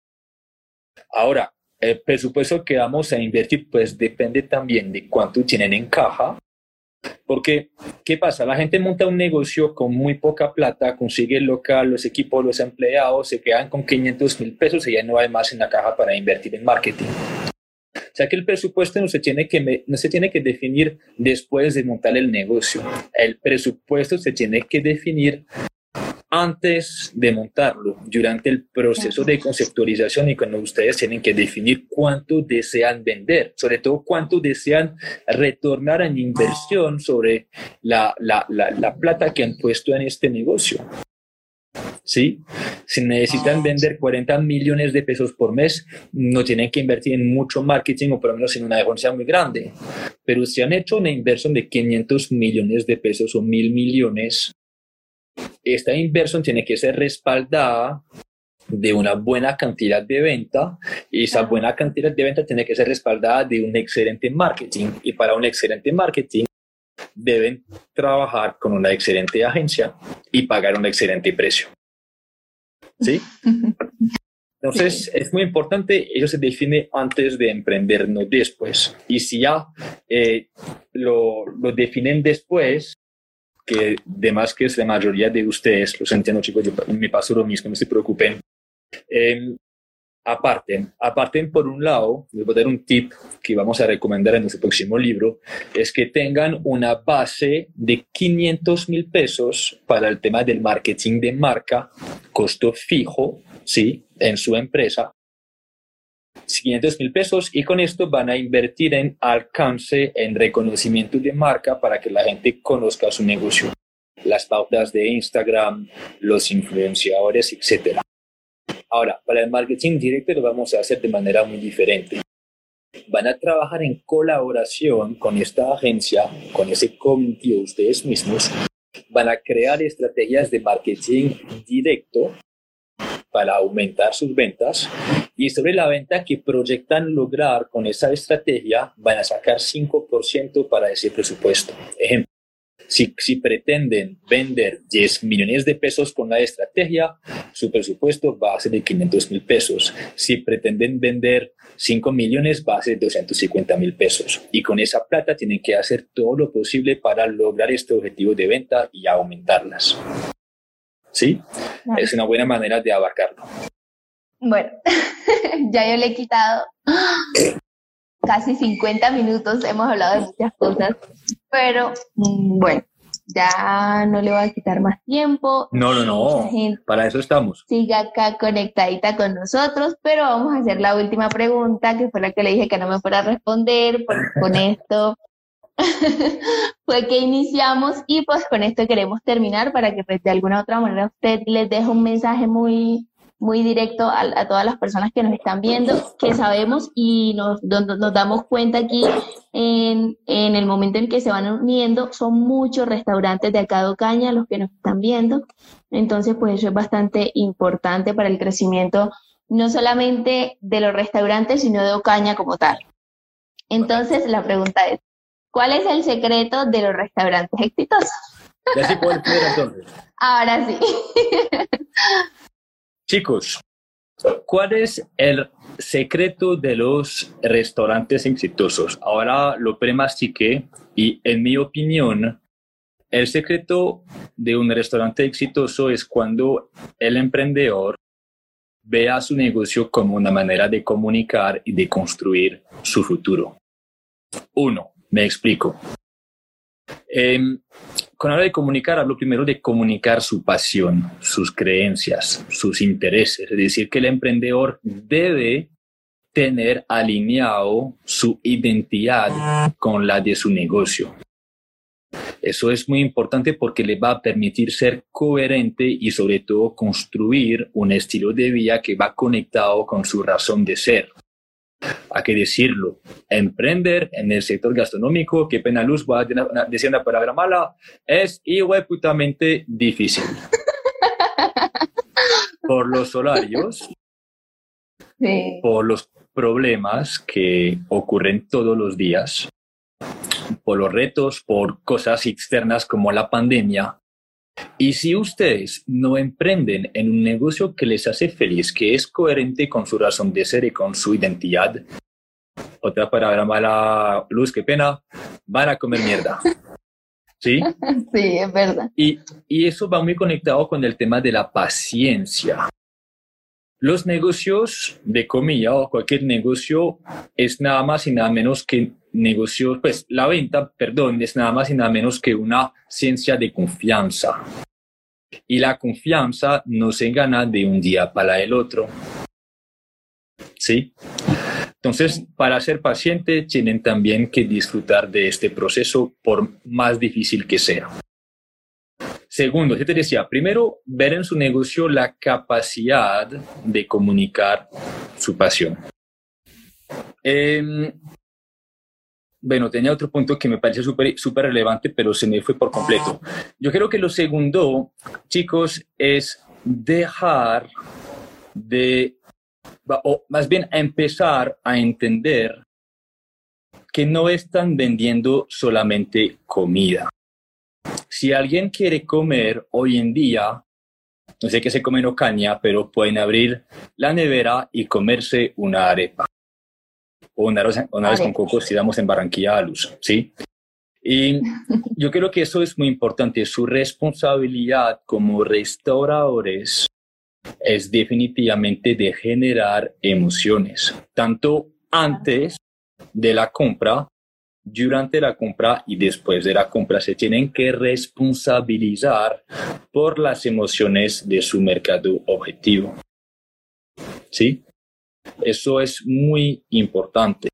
Ahora, el presupuesto que vamos a invertir pues depende también de cuánto tienen en caja, porque ¿qué pasa? La gente monta un negocio con muy poca plata, consigue el local, los equipos, los empleados, se quedan con 500,000 pesos y ya no hay más en la caja para invertir en marketing. O sea que el presupuesto no se tiene que definir después de montar el negocio. El presupuesto se tiene que definir antes de montarlo, durante el proceso de conceptualización y cuando ustedes tienen que definir cuánto desean vender, sobre todo cuánto desean retornar en inversión sobre la plata que han puesto en este negocio. ¿Sí? Si necesitan vender 40 millones de pesos por mes, no tienen que invertir en mucho marketing o por lo menos en una agencia muy grande. Pero si han hecho una inversión de 500 millones de pesos o 1.000 millones, esta inversión tiene que ser respaldada de una buena cantidad de venta y esa buena cantidad de venta tiene que ser respaldada de un excelente marketing, y para un excelente marketing deben trabajar con una excelente agencia y pagar un excelente precio. ¿Sí? Entonces, es muy importante, eso se define antes de emprender, no después. Y si ya lo definen después, que además que es la mayoría de ustedes, los entiendo chicos, yo me paso lo mismo, no se preocupen. Aparten por un lado, les voy a dar un tip que vamos a recomendar en nuestro próximo libro, es que tengan una base de 500,000 pesos para el tema del marketing de marca, costo fijo, ¿sí? En su empresa. 500,000 pesos, y con esto van a invertir en alcance, en reconocimiento de marca para que la gente conozca su negocio, las pautas de Instagram, los influenciadores, etc. Ahora, para el marketing directo lo vamos a hacer de manera muy diferente. Van a trabajar en colaboración con esta agencia, con ese comité, ustedes mismos. Van a crear estrategias de marketing directo para aumentar sus ventas, y sobre la venta que proyectan lograr con esa estrategia van a sacar 5% para ese presupuesto. Ejemplo, si pretenden vender 10 millones de pesos con la estrategia, su presupuesto va a ser de 500,000 pesos. Si pretenden vender 5 millones, va a ser 250,000 pesos. Y con esa plata tienen que hacer todo lo posible para lograr este objetivo de venta y aumentarlas. ¿Sí? Claro. Es una buena manera de abarcarlo. Bueno, ya yo le he quitado casi 50 minutos, hemos hablado de muchas cosas, pero bueno, ya no le voy a quitar más tiempo. No, para eso estamos. Siga acá conectadita con nosotros, pero vamos a hacer la última pregunta, que fue la que le dije que no me fuera a responder, porque con esto fue que iniciamos, y pues con esto queremos terminar para que pues, de alguna u otra manera usted les deje un mensaje muy directo a todas las personas que nos están viendo, que sabemos y nos damos cuenta aquí en el momento en que se van uniendo, son muchos restaurantes de acá de Ocaña los que nos están viendo. Entonces pues eso es bastante importante para el crecimiento no solamente de los restaurantes, sino de Ocaña como tal. Entonces la pregunta es, ¿cuál es el secreto de los restaurantes exitosos? Ya sí puedo entender entonces. Ahora sí. Chicos, ¿Cuál es el secreto de los restaurantes exitosos? Ahora lo premastiqué y en mi opinión, el secreto de un restaurante exitoso es cuando el emprendedor vea su negocio como una manera de comunicar y de construir su futuro. Uno, me explico. Con hablar de comunicar, hablo primero de comunicar su pasión, sus creencias, sus intereses. Es decir, que el emprendedor debe tener alineado su identidad con la de su negocio. Eso es muy importante porque le va a permitir ser coherente y sobre todo construir un estilo de vida que va conectado con su razón de ser. Hay que decirlo, emprender en el sector gastronómico, qué pena Luz, voy a decir una palabra mala, es hijueputamente difícil. Por los horarios, Sí. por los problemas que ocurren todos los días, por los retos, por cosas externas como la pandemia. Y si ustedes no emprenden en un negocio que les hace feliz, que es coherente con su razón de ser y con su identidad, otra palabra mala, Luz, qué pena, van a comer mierda. ¿Sí? Sí, es verdad. Y eso va muy conectado con el tema de la paciencia. Los negocios de comida o cualquier negocio es nada más y nada menos que negocio, pues la venta, perdón, es nada más y nada menos que una ciencia de confianza. Y la confianza no se gana de un día para el otro. ¿Sí? Entonces, para ser paciente, tienen también que disfrutar de este proceso por más difícil que sea. Segundo, yo te decía, primero, ver en su negocio la capacidad de comunicar su pasión. Bueno, tenía otro punto que me parece súper relevante, pero se me fue por completo. Yo creo que lo segundo, chicos, es dejar de, o más bien empezar a entender que no están vendiendo solamente comida. Si alguien quiere comer hoy en día, no sé qué se come en Ocaña, pero pueden abrir la nevera y comerse una arepa. O una arroz con coco si damos en Barranquilla a Luz, ¿sí? Y yo creo que eso es muy importante. Su responsabilidad como restauradores es definitivamente de generar emociones, tanto antes de la compra, durante la compra y después de la compra. Se tienen que responsabilizar por las emociones de su mercado objetivo. ¿Sí? Eso es muy importante.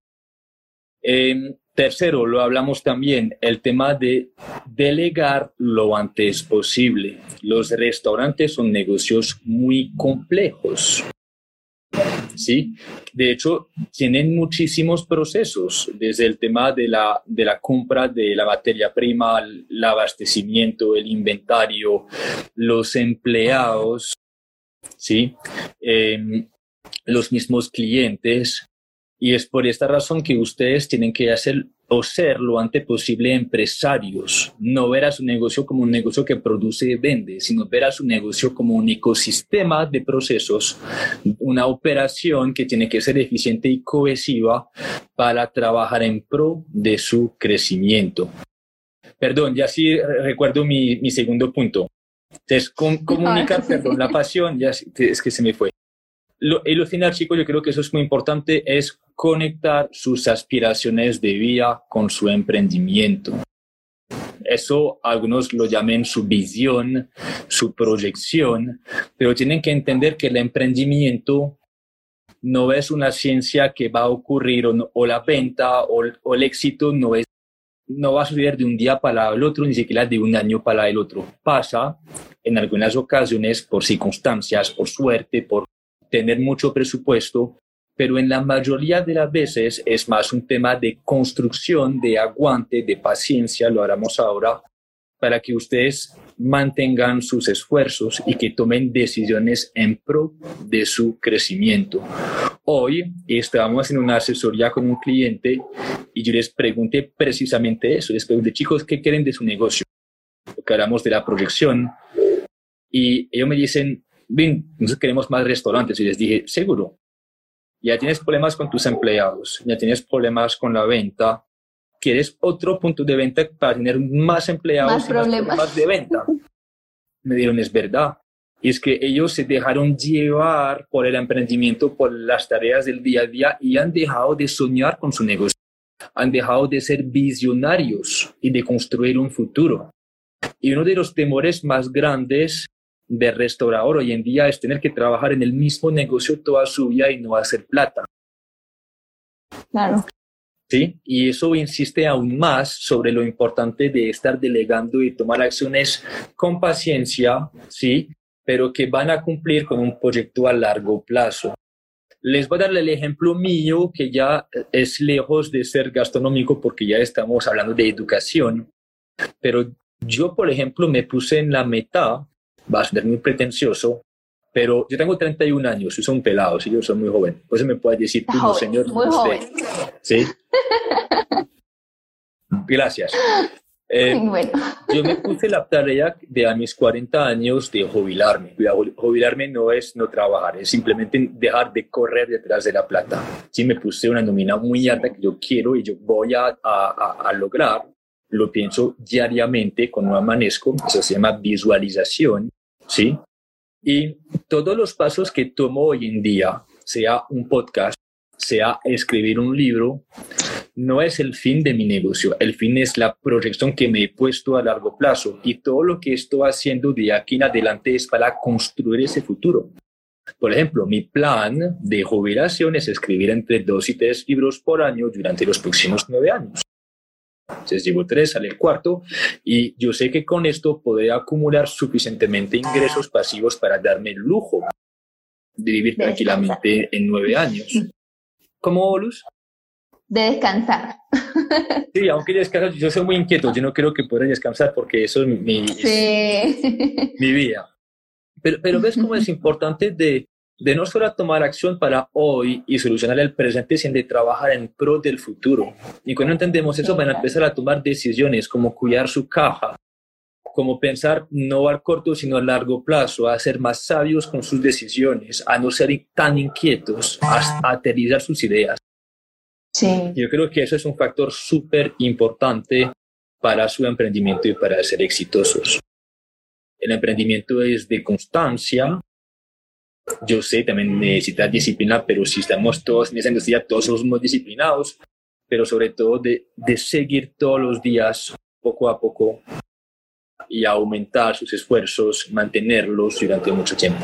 Tercero, lo hablamos también, el tema de delegar lo antes posible. Los restaurantes son negocios muy complejos. ¿Sí? De hecho, tienen muchísimos procesos, desde el tema de la compra de la materia prima, el abastecimiento, el inventario, los empleados, ¿sí? Los mismos clientes. Y es por esta razón que ustedes tienen que hacer o ser lo antes posible empresarios. No ver a su negocio como un negocio que produce y vende, sino ver a su negocio como un ecosistema de procesos, una operación que tiene que ser eficiente y cohesiva para trabajar en pro de su crecimiento. Perdón, ya sí recuerdo mi segundo punto. Entonces, comunicar, perdón, la pasión, ya es que se me fue. Y lo final, chicos, yo creo que eso es muy importante, es conectar sus aspiraciones de vida con su emprendimiento. Eso algunos lo llaman su visión, su proyección, pero tienen que entender que el emprendimiento no es una ciencia que va a ocurrir o la venta o el éxito no va a suceder de un día para el otro, ni siquiera de un año para el otro. Pasa en algunas ocasiones por circunstancias, por suerte, por tener mucho presupuesto, pero en la mayoría de las veces es más un tema de construcción, de aguante, de paciencia, lo haremos ahora, para que ustedes mantengan sus esfuerzos y que tomen decisiones en pro de su crecimiento. Hoy estábamos en una asesoría con un cliente y yo les pregunté precisamente eso, les pregunté, chicos, ¿qué quieren de su negocio? Porque hablamos de la proyección y ellos me dicen, bien, nosotros queremos más restaurantes. Y les dije, seguro, ya tienes problemas con tus empleados, ya tienes problemas con la venta, ¿quieres otro punto de venta para tener más empleados Más y más problemas. problemas de venta? Me dijeron, es verdad. Y es que ellos se dejaron llevar por el emprendimiento, por las tareas del día a día y han dejado de soñar con su negocio. Han dejado de ser visionarios y de construir un futuro. Y uno de los temores más grandes del restaurador hoy en día es tener que trabajar en el mismo negocio toda su vida y no hacer plata. Claro. ¿Sí? Y eso insiste aún más sobre lo importante de estar delegando y tomar acciones con paciencia, ¿sí? Pero que van a cumplir con un proyecto a largo plazo. Les voy a dar el ejemplo mío, que ya es lejos de ser gastronómico porque ya estamos hablando de educación, pero yo, por ejemplo, me puse en la meta, va a ser muy pretencioso, pero yo tengo 31 años, yo soy un pelado, ¿sí? Yo soy muy joven. Pues me puede decir, tú, no, señor, muy usted. joven. ¿Sí? Gracias. Bueno. Yo me puse la tarea de a mis 40 años de jubilarme. Jubilarme no es no trabajar, es simplemente dejar de correr detrás de la plata. Sí, me puse una nómina muy alta que yo quiero y yo voy a lograr. Lo pienso diariamente cuando amanezco, eso se llama visualización, ¿sí? Y todos los pasos que tomo hoy en día, sea un podcast, sea escribir un libro, no es el fin de mi negocio. El fin es la proyección que me he puesto a largo plazo y todo lo que estoy haciendo de aquí en adelante es para construir ese futuro. Por ejemplo, mi plan de jubilación es escribir entre 2 y 3 libros por año durante los próximos 9 años. Entonces llevo 3, sale el cuarto y yo sé que con esto podré acumular suficientemente ingresos pasivos para darme el lujo de vivir tranquilamente en 9 años. ¿Cómo, Luz? De descansar. Sí, aunque descansar, yo soy muy inquieto, yo no creo que podré descansar porque eso es mi vida. Pero ves cómo es importante de no solo tomar acción para hoy y solucionar el presente, sino de trabajar en pro del futuro. Y cuando entendemos eso, van a empezar a tomar decisiones como cuidar su caja, como pensar no al corto, sino a largo plazo, a ser más sabios con sus decisiones, a no ser tan inquietos, a aterrizar sus ideas. Sí. Yo creo que eso es un factor súper importante para su emprendimiento y para ser exitosos. El emprendimiento es de constancia. Yo sé, también necesita disciplina, pero si estamos todos en esa industria, todos somos disciplinados, pero sobre todo de seguir todos los días, poco a poco, y aumentar sus esfuerzos, mantenerlos durante mucho tiempo.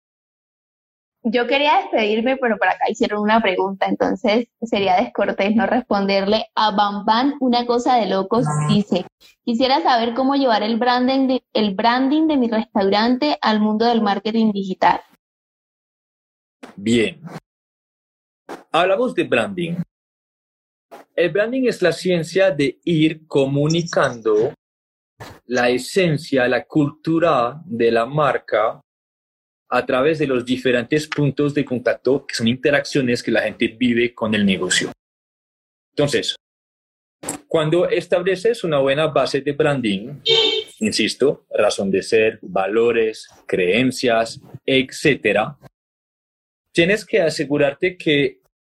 Yo quería despedirme, pero por acá hicieron una pregunta, entonces sería descortés no responderle. A Bambán, una cosa de locos, dice: quisiera saber cómo llevar el branding de mi restaurante al mundo del marketing digital. Bien. Hablamos de branding. El branding es la ciencia de ir comunicando la esencia, la cultura de la marca a través de los diferentes puntos de contacto, que son interacciones que la gente vive con el negocio. Entonces, cuando estableces una buena base de branding, insisto, razón de ser, valores, creencias, etcétera, tienes que asegurarte que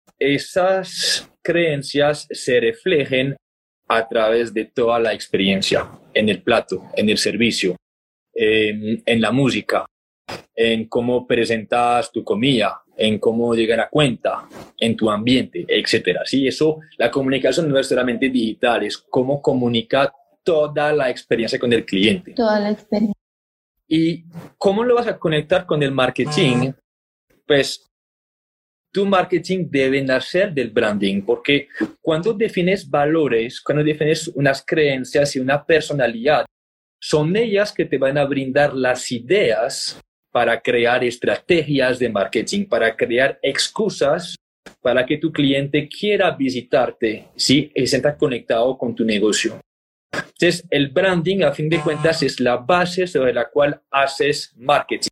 esas creencias se reflejen a través de toda la experiencia, en el plato, en el servicio, en la música, en cómo presentas tu comida, en cómo llegan a cuenta, en tu ambiente, etcétera. Sí, eso, la comunicación no es solamente digital, es cómo comunica toda la experiencia con el cliente. Toda la experiencia. ¿Y cómo lo vas a conectar con el marketing? Pues tu marketing debe nacer del branding, porque cuando defines valores, cuando defines unas creencias y una personalidad, son ellas que te van a brindar las ideas para crear estrategias de marketing, para crear excusas para que tu cliente quiera visitarte, ¿sí? Y se sienta conectado con tu negocio. Entonces, el branding, a fin de cuentas, es la base sobre la cual haces marketing.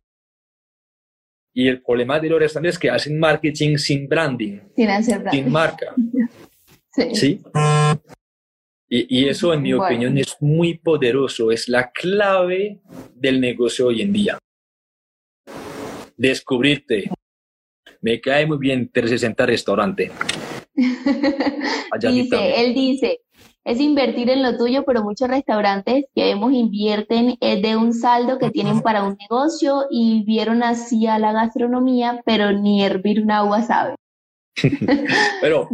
Y el problema de los restaurantes es que hacen marketing sin branding, sin hacer branding, sin marca. Sí. ¿Sí? Y eso, en mi opinión, es muy poderoso, es la clave del negocio hoy en día. descubrirte. Me cae muy bien 360 Restaurante. Él dice, es invertir en lo tuyo, pero muchos restaurantes que vemos invierten de un saldo que tienen para un negocio y vieron así a la gastronomía, pero ni hervir un agua sabe. pero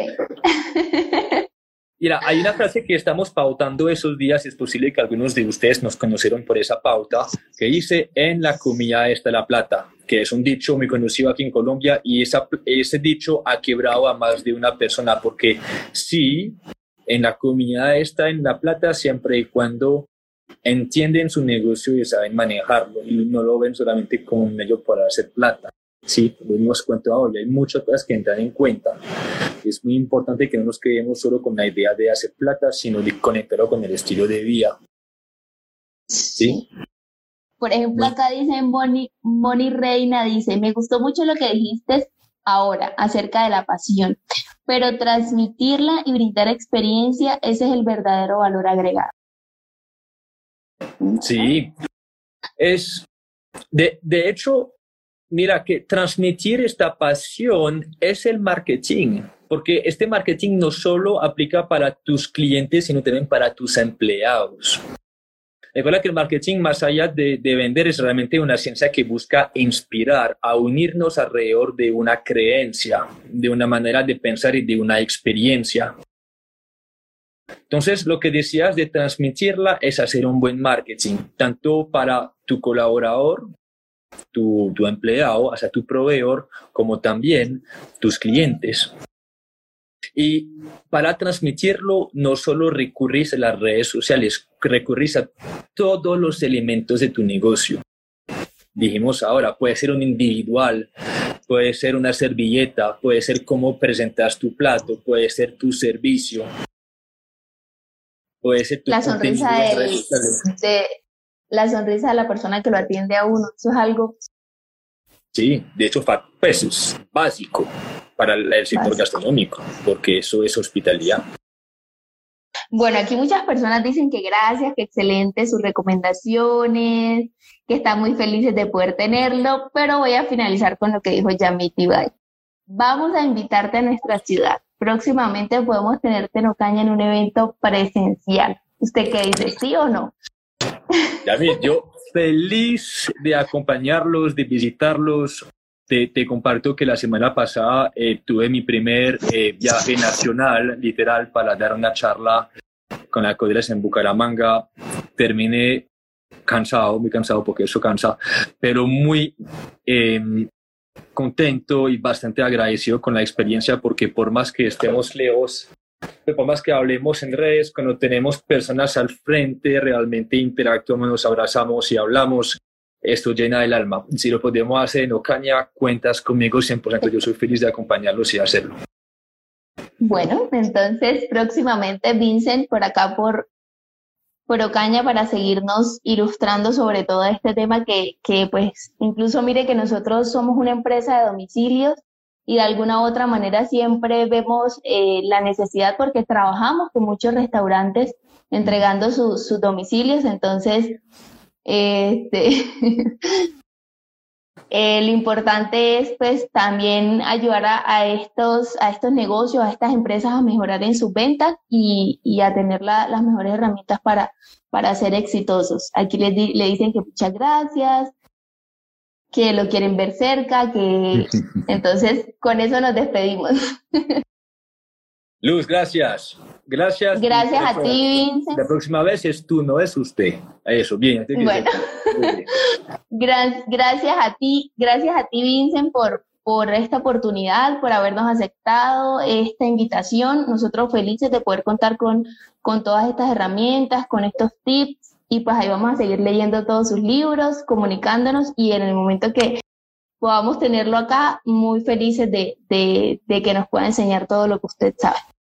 mira, hay una frase que estamos pautando esos días, es posible que algunos de ustedes nos conocieron por esa pauta, que dice, en la comida está la plata, que es un dicho muy conocido aquí en Colombia, y ese dicho ha quebrado a más de una persona, porque sí, en la comida está en la plata siempre y cuando entienden su negocio y saben manejarlo, y no lo ven solamente como un medio para hacer plata. Sí, lo dimos cuenta hoy, hay muchas cosas que entran en cuenta. Es muy importante que no nos quedemos solo con la idea de hacer plata, sino de conectarlo con el estilo de vida. ¿Sí? Por ejemplo, acá dicen Moni Reina, dice, me gustó mucho lo que dijiste ahora acerca de la pasión, pero transmitirla y brindar experiencia, ese es el verdadero valor agregado. Sí, es, de hecho, mira que transmitir esta pasión es el marketing, porque este marketing no solo aplica para tus clientes, sino también para tus empleados. Recuerda que el marketing, más allá de vender, es realmente una ciencia que busca inspirar, a unirnos alrededor de una creencia, de una manera de pensar y de una experiencia. Entonces, lo que decías de transmitirla es hacer un buen marketing, tanto para tu colaborador, tu empleado, o sea, tu proveedor, como también tus clientes. Y para transmitirlo, no solo recurrís a las redes sociales, recurrís a todos los elementos de tu negocio. Dijimos ahora, puede ser un individual, puede ser una servilleta, puede ser cómo presentas tu plato, puede ser tu servicio, puede ser tu la sonrisa la sonrisa de la persona que lo atiende a uno. Eso es algo... Sí, de hecho, pues es básico para el sector gastronómico, porque eso es hospitalidad. Bueno, aquí muchas personas dicen que gracias, que excelente sus recomendaciones, que están muy felices de poder tenerlo, pero voy a finalizar con lo que dijo Yamit Ibai. Vamos a invitarte a nuestra ciudad. Próximamente podemos tenerte en Ocaña en un evento presencial. ¿Usted qué dice, sí o no? Yamit, yo feliz de acompañarlos, de visitarlos. Te comparto que la semana pasada tuve mi primer viaje nacional, literal, para dar una charla con la Codres en Bucaramanga. Terminé cansado, muy cansado porque eso cansa, pero muy contento y bastante agradecido con la experiencia, porque por más que estemos lejos, por más que hablemos en redes, cuando tenemos personas al frente, realmente interactuamos, nos abrazamos y hablamos. Esto llena el alma. Si lo podemos hacer en Ocaña, cuentas conmigo 100%. Yo soy feliz de acompañarlos y hacerlo. Bueno, entonces próximamente Vincent por acá por Ocaña para seguirnos ilustrando sobre todo este tema que pues incluso mire que nosotros somos una empresa de domicilios y de alguna u otra manera siempre vemos la necesidad porque trabajamos con muchos restaurantes entregando sus domicilios, entonces lo importante es pues también ayudar a estos negocios, a estas empresas a mejorar en sus ventas y a tener las mejores herramientas para ser exitosos. Aquí le dicen que muchas gracias, que lo quieren ver cerca, que entonces con eso nos despedimos. Luz, gracias. Gracias. Gracias a ti, Vincent. La próxima vez es tú, no es usted. Eso, bien. Bueno, gracias a ti, Vincent, por esta oportunidad, por habernos aceptado esta invitación. Nosotros felices de poder contar con todas estas herramientas, con estos tips, y pues ahí vamos a seguir leyendo todos sus libros, comunicándonos, y en el momento que podamos tenerlo acá, muy felices de que nos pueda enseñar todo lo que usted sabe.